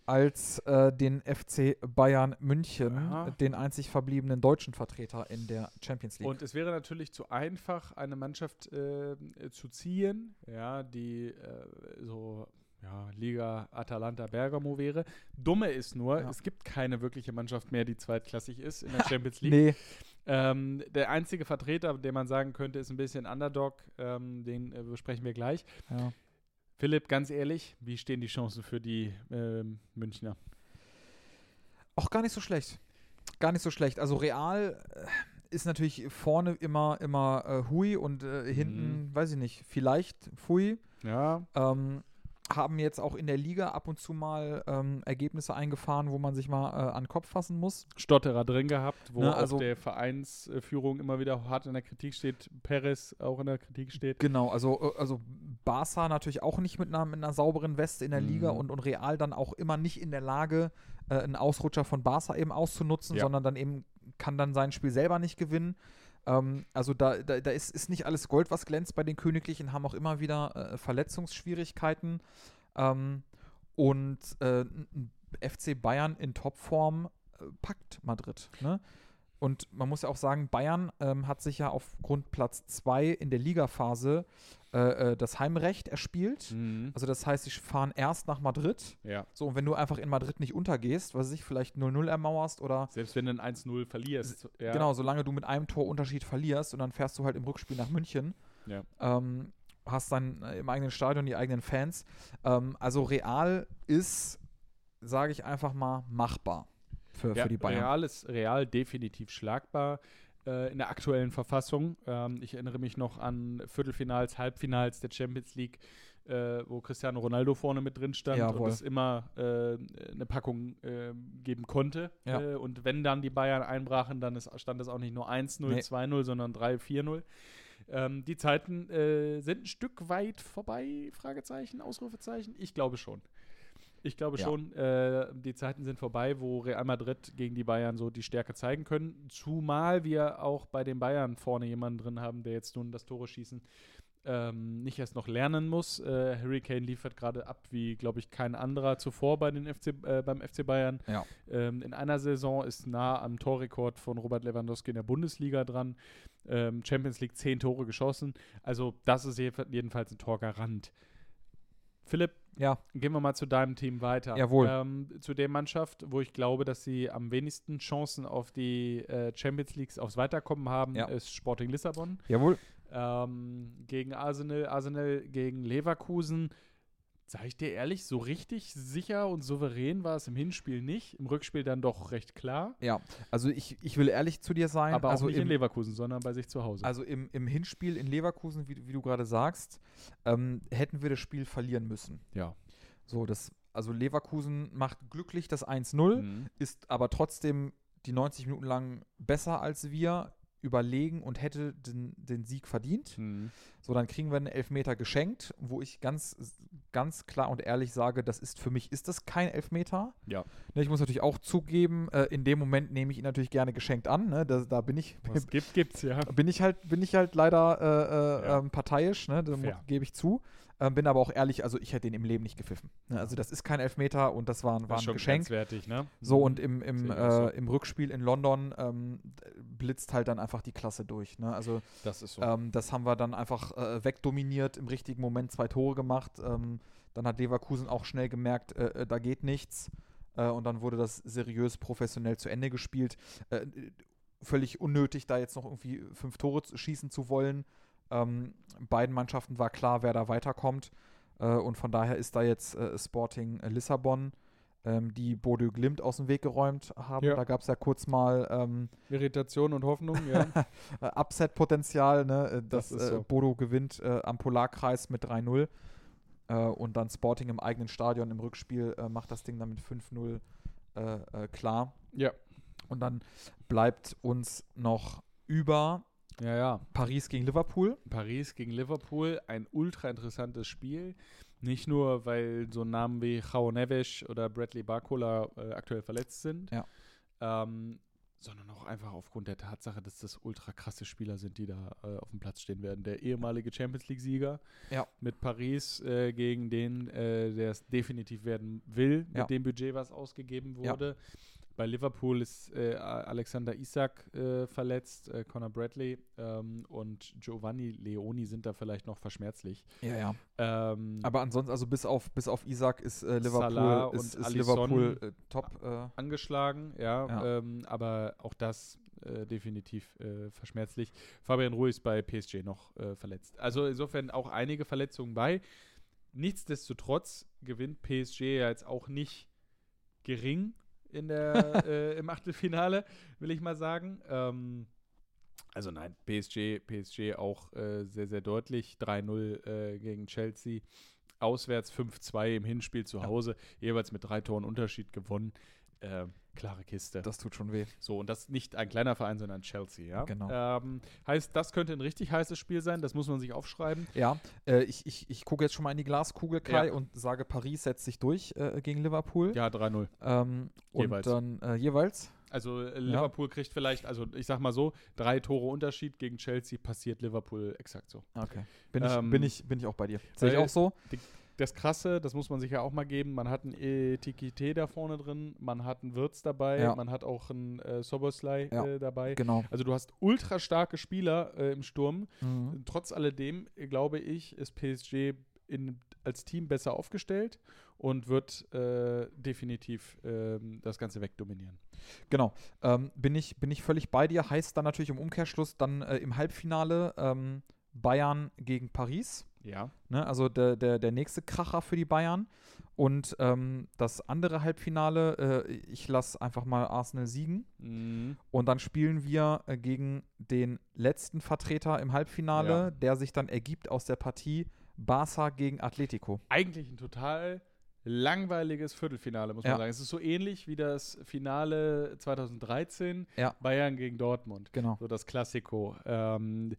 als äh, den F C Bayern München, Aha. den einzig verbliebenen deutschen Vertreter in der Champions League. Und es wäre natürlich zu einfach, eine Mannschaft äh, zu ziehen, ja, die äh, so ja, Liga Atalanta Bergamo wäre. Dumme ist nur, Ja. es gibt keine wirkliche Mannschaft mehr, die zweitklassig ist in der Champions League. nee, Ähm, der einzige Vertreter, den man sagen könnte, ist ein bisschen Underdog. Ähm, den äh, besprechen wir gleich. ja. Philipp, ganz ehrlich, wie stehen die Chancen für die ähm, Münchner? Auch gar nicht so schlecht. Gar nicht so schlecht. Also Real äh, ist natürlich vorne immer, immer äh, Hui und äh, hinten, Mhm. weiß ich nicht, vielleicht Fui. Ja, Ähm, haben jetzt auch in der Liga ab und zu mal ähm, Ergebnisse eingefahren, wo man sich mal äh, an den Kopf fassen muss. Stotterer drin gehabt, wo Ne, auch also- der Vereinsführung immer wieder hart in der Kritik steht. Perez auch in der Kritik steht. Genau, also, äh, also Barca natürlich auch nicht mit einer, mit einer sauberen Weste in der Mhm. Liga und, und Real dann auch immer nicht in der Lage, äh, einen Ausrutscher von Barca eben auszunutzen, Ja. sondern dann eben kann dann sein Spiel selber nicht gewinnen. Ähm, also da, da, da ist, ist nicht alles Gold, was glänzt bei den Königlichen, haben auch immer wieder äh, Verletzungsschwierigkeiten. Ähm, und äh, F C Bayern in Topform äh, packt Madrid. Ne? Und man muss ja auch sagen, Bayern ähm, hat sich ja aufgrund Platz zwei in der Ligaphase äh, äh, das Heimrecht erspielt. Mhm. Also das heißt, sie fahren erst nach Madrid. Ja. So, und wenn du einfach in Madrid nicht untergehst, was weiß ich, vielleicht null null ermauerst oder Selbst wenn du ein eins null verlierst. Ja. genau, solange du mit einem Torunterschied verlierst und dann fährst du halt im Rückspiel nach München. Ja. Ähm, hast dann äh, im eigenen Stadion die eigenen Fans. Ähm, also Real ist, sage ich einfach mal, machbar für, Ja, für die Bayern. Real ist Real definitiv schlagbar äh, in der aktuellen Verfassung. Ähm, ich erinnere mich noch an Viertelfinals, Halbfinals der Champions League, äh, wo Cristiano Ronaldo vorne mit drin stand Jawohl. und es immer äh, eine Packung äh, geben konnte. Ja. Äh, und wenn dann die Bayern einbrachen, dann ist, stand es auch nicht nur eins null, Nee. zwei null, sondern drei vier null. Ähm, die Zeiten äh, sind ein Stück weit vorbei, Fragezeichen, Ausrufezeichen? Ich glaube schon. Ich glaube Ja. schon, äh, die Zeiten sind vorbei, wo Real Madrid gegen die Bayern so die Stärke zeigen können. Zumal wir auch bei den Bayern vorne jemanden drin haben, der jetzt nun das Tore schießen ähm, nicht erst noch lernen muss. Äh, Harry Kane liefert gerade ab wie, glaube ich, kein anderer zuvor bei den F C, äh, beim F C Bayern. Ja. Ähm, in einer Saison ist nah am Torrekord von Robert Lewandowski in der Bundesliga dran. Ähm, Champions League zehn Tore geschossen. Also das ist jedenfalls ein Torgarant. Philipp, Ja, gehen wir mal zu deinem Team weiter. Jawohl. Ähm, zu der Mannschaft, wo ich glaube, dass sie am wenigsten Chancen auf die äh, Champions Leagues aufs Weiterkommen haben, Ja. ist Sporting Lissabon. jawohl. Ähm, gegen Arsenal, Arsenal gegen Leverkusen. Sag ich dir ehrlich, so richtig sicher und souverän war es im Hinspiel nicht. Im Rückspiel dann doch recht klar. Ja, also ich, ich will ehrlich zu dir sein. Aber also auch nicht im, in Leverkusen, sondern bei sich zu Hause. Also im, im Hinspiel in Leverkusen, wie, wie du gerade sagst, ähm, hätten wir das Spiel verlieren müssen. ja. So, das, also Leverkusen macht glücklich das eins null, Mhm. ist aber trotzdem die neunzig Minuten lang besser als wir, überlegen und hätte den, den Sieg verdient. Mhm. So, dann kriegen wir einen Elfmeter geschenkt, wo ich ganz, ganz klar und ehrlich sage, das ist für mich, ist das kein Elfmeter. Ja. Ne, ich muss natürlich auch zugeben, äh, in dem Moment nehme ich ihn natürlich gerne geschenkt an. Ne? Da, da bin ich, Was gibt, gibt's, ja. bin ich halt, bin ich halt leider äh, äh, Ja. ähm, parteiisch, ne? Da mu- Fair. gebe ich zu. Ähm, bin aber auch ehrlich, also ich hätte den im Leben nicht gepfiffen. Ne? Also das ist kein Elfmeter und das war, ein- war Das ist ein schon Geschenk. grenzwertig, ne? So, Mhm. und im, im, Sehe ich auch so. äh, im Rückspiel in London ähm, blitzt halt dann einfach die Klasse durch. Ne? Also Das ist so. ähm, das haben wir dann einfach äh, wegdominiert, im richtigen Moment zwei Tore gemacht. Ähm, dann hat Leverkusen auch schnell gemerkt, äh, äh, da geht nichts. Äh, und dann wurde das seriös professionell zu Ende gespielt. Äh, völlig unnötig, da jetzt noch irgendwie fünf Tore zu- schießen zu wollen. Ähm, beiden Mannschaften war klar, wer da weiterkommt. Äh, und von daher ist da jetzt äh, Sporting äh, Lissabon, ähm, die Bodø Glimt aus dem Weg geräumt haben. Ja. Da gab es ja kurz mal ähm, Irritation und Hoffnung, ja. äh, Upset-Potenzial, ne? äh, dass Das ist äh, so. Bodo gewinnt äh, am Polarkreis mit drei null. Äh, und dann Sporting im eigenen Stadion im Rückspiel äh, macht das Ding dann mit fünf null äh, äh, klar. ja. Und dann bleibt uns noch über Ja, ja. Paris gegen Liverpool. Paris gegen Liverpool, ein ultra interessantes Spiel. Nicht nur, weil so Namen wie João Neves oder Bradley Barcola äh, aktuell verletzt sind, Ja. ähm, sondern auch einfach aufgrund der Tatsache, dass das ultra krasse Spieler sind, die da äh, auf dem Platz stehen werden. Der ehemalige Champions League-Sieger Ja. mit Paris äh, gegen den, äh, der es definitiv werden will, mit Ja. dem Budget, was ausgegeben Ja. wurde. Bei Liverpool ist äh, Alexander Isak äh, verletzt, äh, Conor Bradley ähm, und Giovanni Leoni sind da vielleicht noch verschmerzlich. Ja, ja. Ähm, Aber ansonsten, also bis auf, bis auf Isaac ist äh, Liverpool, Salah ist, und ist Alisson Liverpool äh, top. Äh, angeschlagen, ja, Ja. Ähm, aber auch das äh, definitiv äh, verschmerzlich. Fabian Ruiz bei P S G noch äh, verletzt. Also insofern auch einige Verletzungen bei. Nichtsdestotrotz gewinnt P S G ja jetzt auch nicht gering in der, äh, im Achtelfinale, will ich mal sagen. Ähm, also nein, P S G, P S G auch äh, sehr, sehr deutlich. drei null äh, gegen Chelsea. Auswärts fünf zwei im Hinspiel zu Ja. Hause. Jeweils mit drei Toren Unterschied gewonnen. Äh, klare Kiste. das tut schon weh. So, und das nicht ein kleiner Verein, sondern Chelsea, ja. Genau. Ähm, heißt, das könnte ein richtig heißes Spiel sein. Das muss man sich aufschreiben. Ja, äh, ich, ich, ich gucke jetzt schon mal in die Glaskugel, Kai, Ja. und sage, Paris setzt sich durch äh, gegen Liverpool. Ja, drei null. Ähm, und Jeweils. dann äh, jeweils. Also äh, Liverpool kriegt vielleicht, also ich sag mal so, drei Tore Unterschied gegen Chelsea passiert Liverpool exakt so. Okay. Bin, ich, Ähm, bin, ich, bin ich auch bei dir. Sehe ich weil auch so. Die, das Krasse, das muss man sich ja auch mal geben, man hat einen Etikette da vorne drin, man hat einen Wirtz dabei, Ja. man hat auch einen äh, Soboslai Ja. äh, dabei. Genau. Also du hast ultra starke Spieler äh, im Sturm. Mhm. Trotz alledem, äh, glaube ich, ist P S G in, als Team besser aufgestellt und wird äh, definitiv ähm, das Ganze wegdominieren. Genau. Ähm, bin, ich, bin ich völlig bei dir. Heißt dann natürlich im Umkehrschluss dann äh, im Halbfinale ähm, Bayern gegen Paris. Ja. Ne? Also der, der, der nächste Kracher für die Bayern. Und ähm, das andere Halbfinale, äh, ich lasse einfach mal Arsenal siegen. Mhm. Und dann spielen wir äh, gegen den letzten Vertreter im Halbfinale, Ja. der sich dann ergibt aus der Partie Barca gegen Atletico. Eigentlich ein total langweiliges Viertelfinale, muss Ja. man sagen. Es ist so ähnlich wie das Finale zwanzig dreizehn, Ja. Bayern gegen Dortmund. Genau. So das Klassiko. Ähm,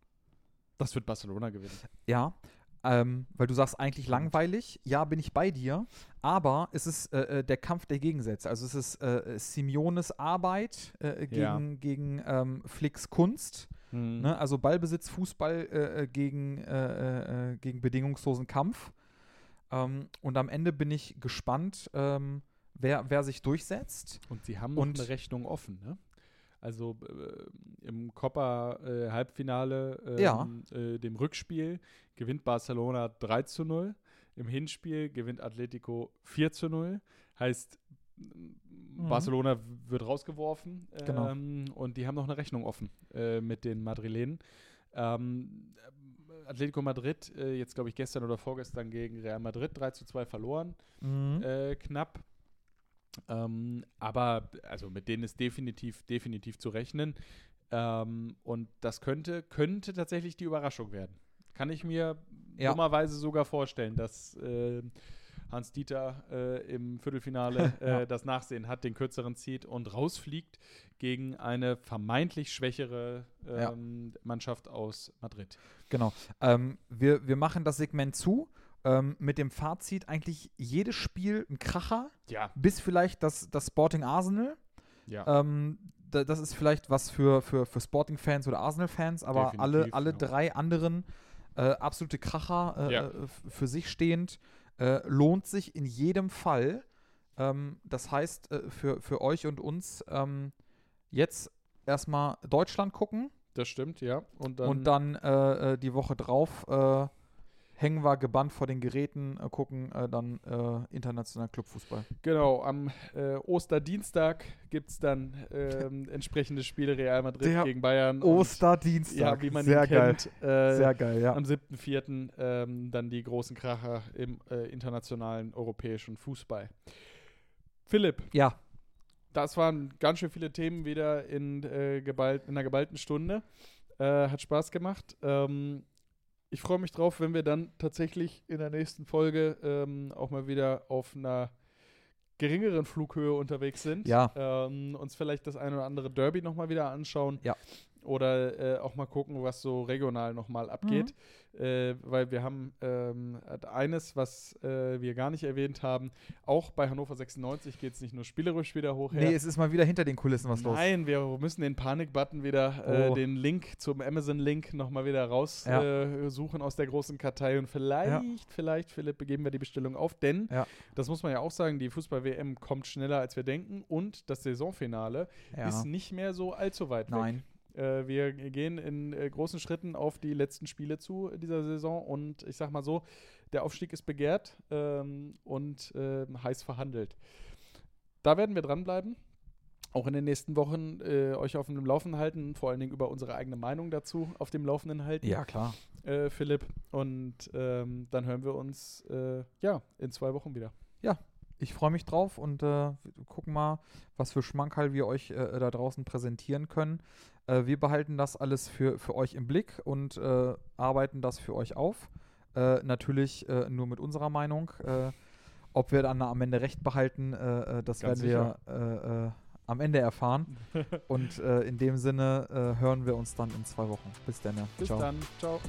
das wird Barcelona gewinnen. Ja, ähm, weil du sagst eigentlich langweilig. Ja, bin ich bei dir. Aber es ist äh, äh, der Kampf der Gegensätze. Also es ist äh, Simeones Arbeit äh, gegen, Ja. gegen ähm, Flicks Kunst. Mhm. Ne? Also Ballbesitz, Fußball äh, äh, gegen, äh, äh, gegen bedingungslosen Kampf. Ähm, und am Ende bin ich gespannt, ähm, wer, wer sich durchsetzt. Und sie haben noch Und- eine Rechnung offen, ne? Also äh, im Copa äh, Halbfinale, ähm, Ja. äh, dem Rückspiel, gewinnt Barcelona drei zu null. Im Hinspiel gewinnt Atletico vier zu null. Heißt, Mhm. Barcelona wird rausgeworfen. Genau. Ähm, und die haben noch eine Rechnung offen äh, mit den Madrilenen. Ähm, Atletico Madrid, äh, jetzt glaube ich gestern oder vorgestern gegen Real Madrid drei zu zwei verloren. Mhm. Äh, knapp. Ähm, aber also mit denen ist definitiv, definitiv zu rechnen. Ähm, und das könnte, könnte tatsächlich die Überraschung werden. Kann ich mir Ja. dummerweise sogar vorstellen, dass äh, Hans-Dieter äh, im Viertelfinale äh, Ja. das Nachsehen hat, den kürzeren zieht und rausfliegt gegen eine vermeintlich schwächere Ja. ähm, Mannschaft aus Madrid. Genau. Ähm, wir, wir machen das Segment zu ähm, mit dem Fazit eigentlich jedes Spiel ein Kracher, Ja. bis vielleicht das, das Sporting Arsenal. Ja. Ähm, da, das ist vielleicht was für, für, für Sporting-Fans oder Arsenal-Fans, aber alle, Definitiv, alle ja. drei anderen äh, absolute Kracher äh, Ja. äh, f- für sich stehend. Äh, lohnt sich in jedem Fall. Ähm, das heißt, äh, für, für euch und uns ähm, jetzt erstmal Deutschland gucken. Das stimmt, ja. Und dann, Und dann äh, äh, die Woche drauf äh, hängen wir gebannt vor den Geräten, äh, gucken äh, dann äh, international Clubfußball. genau, am äh, Osterdienstag gibt es dann ähm, entsprechende Spiele Real Madrid Der gegen Bayern. und, Osterdienstag. ja, wie man Sehr ihn geil. kennt. Äh, Sehr geil, ja. Am siebten vierten Ähm, dann die großen Kracher im äh, internationalen europäischen Fußball. Philipp, Ja, das waren ganz schön viele Themen wieder in, äh, geballt, in einer geballten Stunde. Äh, hat Spaß gemacht. Ähm, ich freue mich drauf, wenn wir dann tatsächlich in der nächsten Folge ähm, auch mal wieder auf einer geringeren Flughöhe unterwegs sind. Ja. Ähm, uns vielleicht das ein oder andere Derby nochmal wieder anschauen. Ja. Oder äh, auch mal gucken, was so regional nochmal abgeht. Äh, weil wir haben ähm, eines, was äh, wir gar nicht erwähnt haben, auch bei Hannover sechsundneunzig geht es nicht nur spielerisch wieder hoch her. nee, es ist mal wieder hinter den Kulissen was los. Nein, wir müssen den Panik-Button wieder, äh, Oh. den Link zum Amazon-Link nochmal wieder raussuchen Ja. äh, suchen aus der großen Kartei und vielleicht, vielleicht, Philipp, begeben wir die Bestellung auf, denn, Ja. das muss man ja auch sagen, die Fußball-W M kommt schneller, als wir denken und das Saisonfinale Ja. ist nicht mehr so allzu weit weg. Nein. Äh, wir gehen in äh, großen Schritten auf die letzten Spiele zu dieser Saison und ich sag mal so, der Aufstieg ist begehrt ähm, und ähm, heiß verhandelt. Da werden wir dranbleiben, auch in den nächsten Wochen äh, euch auf dem Laufenden halten, vor allen Dingen über unsere eigene Meinung dazu auf dem Laufenden halten, Ja, klar. äh, Philipp. Und ähm, dann hören wir uns äh, ja in zwei Wochen wieder. Ich freue mich drauf und äh, wir gucken mal, was für Schmankerl wir euch äh, da draußen präsentieren können. Äh, wir behalten das alles für, für euch im Blick und äh, arbeiten das für euch auf. Äh, natürlich äh, nur mit unserer Meinung. Äh, ob wir dann am Ende recht behalten, äh, äh, das Ganz werden wir äh, äh, am Ende erfahren. Und äh, in dem Sinne äh, hören wir uns dann in zwei Wochen. Bis dann. Ja. Bis Ciao. dann. Ciao.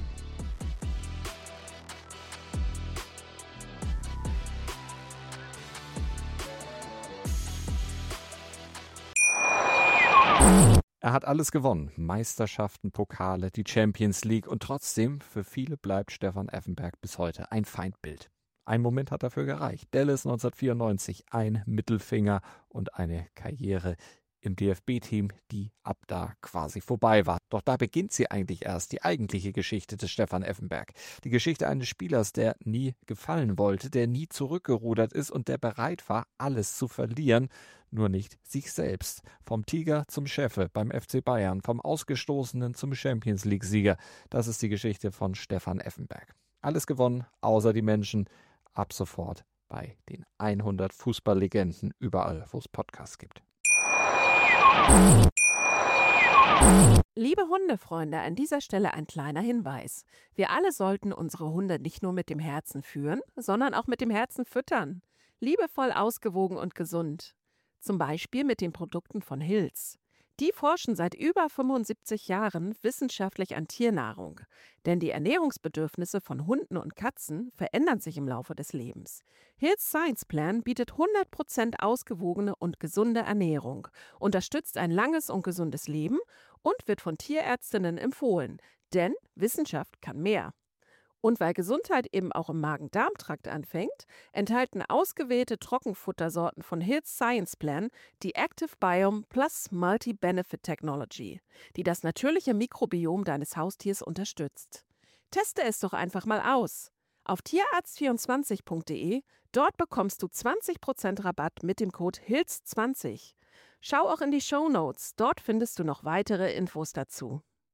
Er hat alles gewonnen. Meisterschaften, Pokale, die Champions League. Und trotzdem, für viele bleibt Stefan Effenberg bis heute ein Feindbild. Ein Moment hat dafür gereicht. Dallas neunzehnhundertvierundneunzig, ein Mittelfinger und eine Karriere im D F B-Team, die ab da quasi vorbei war. Doch da beginnt sie eigentlich erst, die eigentliche Geschichte des Stefan Effenberg. Die Geschichte eines Spielers, der nie gefallen wollte, der nie zurückgerudert ist und der bereit war, alles zu verlieren, nur nicht sich selbst. Vom Tiger zum Chefe beim F C Bayern, vom Ausgestoßenen zum Champions-League-Sieger. Das ist die Geschichte von Stefan Effenberg. Alles gewonnen, außer die Menschen. Ab sofort bei den hundert Fußballlegenden, überall, wo es Podcasts gibt. Liebe Hundefreunde, an dieser Stelle ein kleiner Hinweis. Wir alle sollten unsere Hunde nicht nur mit dem Herzen führen, sondern auch mit dem Herzen füttern. Liebevoll, ausgewogen und gesund. Zum Beispiel mit den Produkten von Hills. Die forschen seit über fünfundsiebzig Jahren wissenschaftlich an Tiernahrung. Denn die Ernährungsbedürfnisse von Hunden und Katzen verändern sich im Laufe des Lebens. Hills Science Plan bietet hundert Prozent ausgewogene und gesunde Ernährung, unterstützt ein langes und gesundes Leben und wird von Tierärztinnen empfohlen. Denn Wissenschaft kann mehr. Und weil Gesundheit eben auch im Magen-Darm-Trakt anfängt, enthalten ausgewählte Trockenfuttersorten von Hills Science Plan die Active Biome Plus Multi-Benefit Technology, die das natürliche Mikrobiom deines Haustiers unterstützt. Teste es doch einfach mal aus. Auf tierarzt vierundzwanzig punkt de, dort bekommst du zwanzig Prozent Rabatt mit dem Code Hills zwanzig. Schau auch in die Shownotes, dort findest du noch weitere Infos dazu.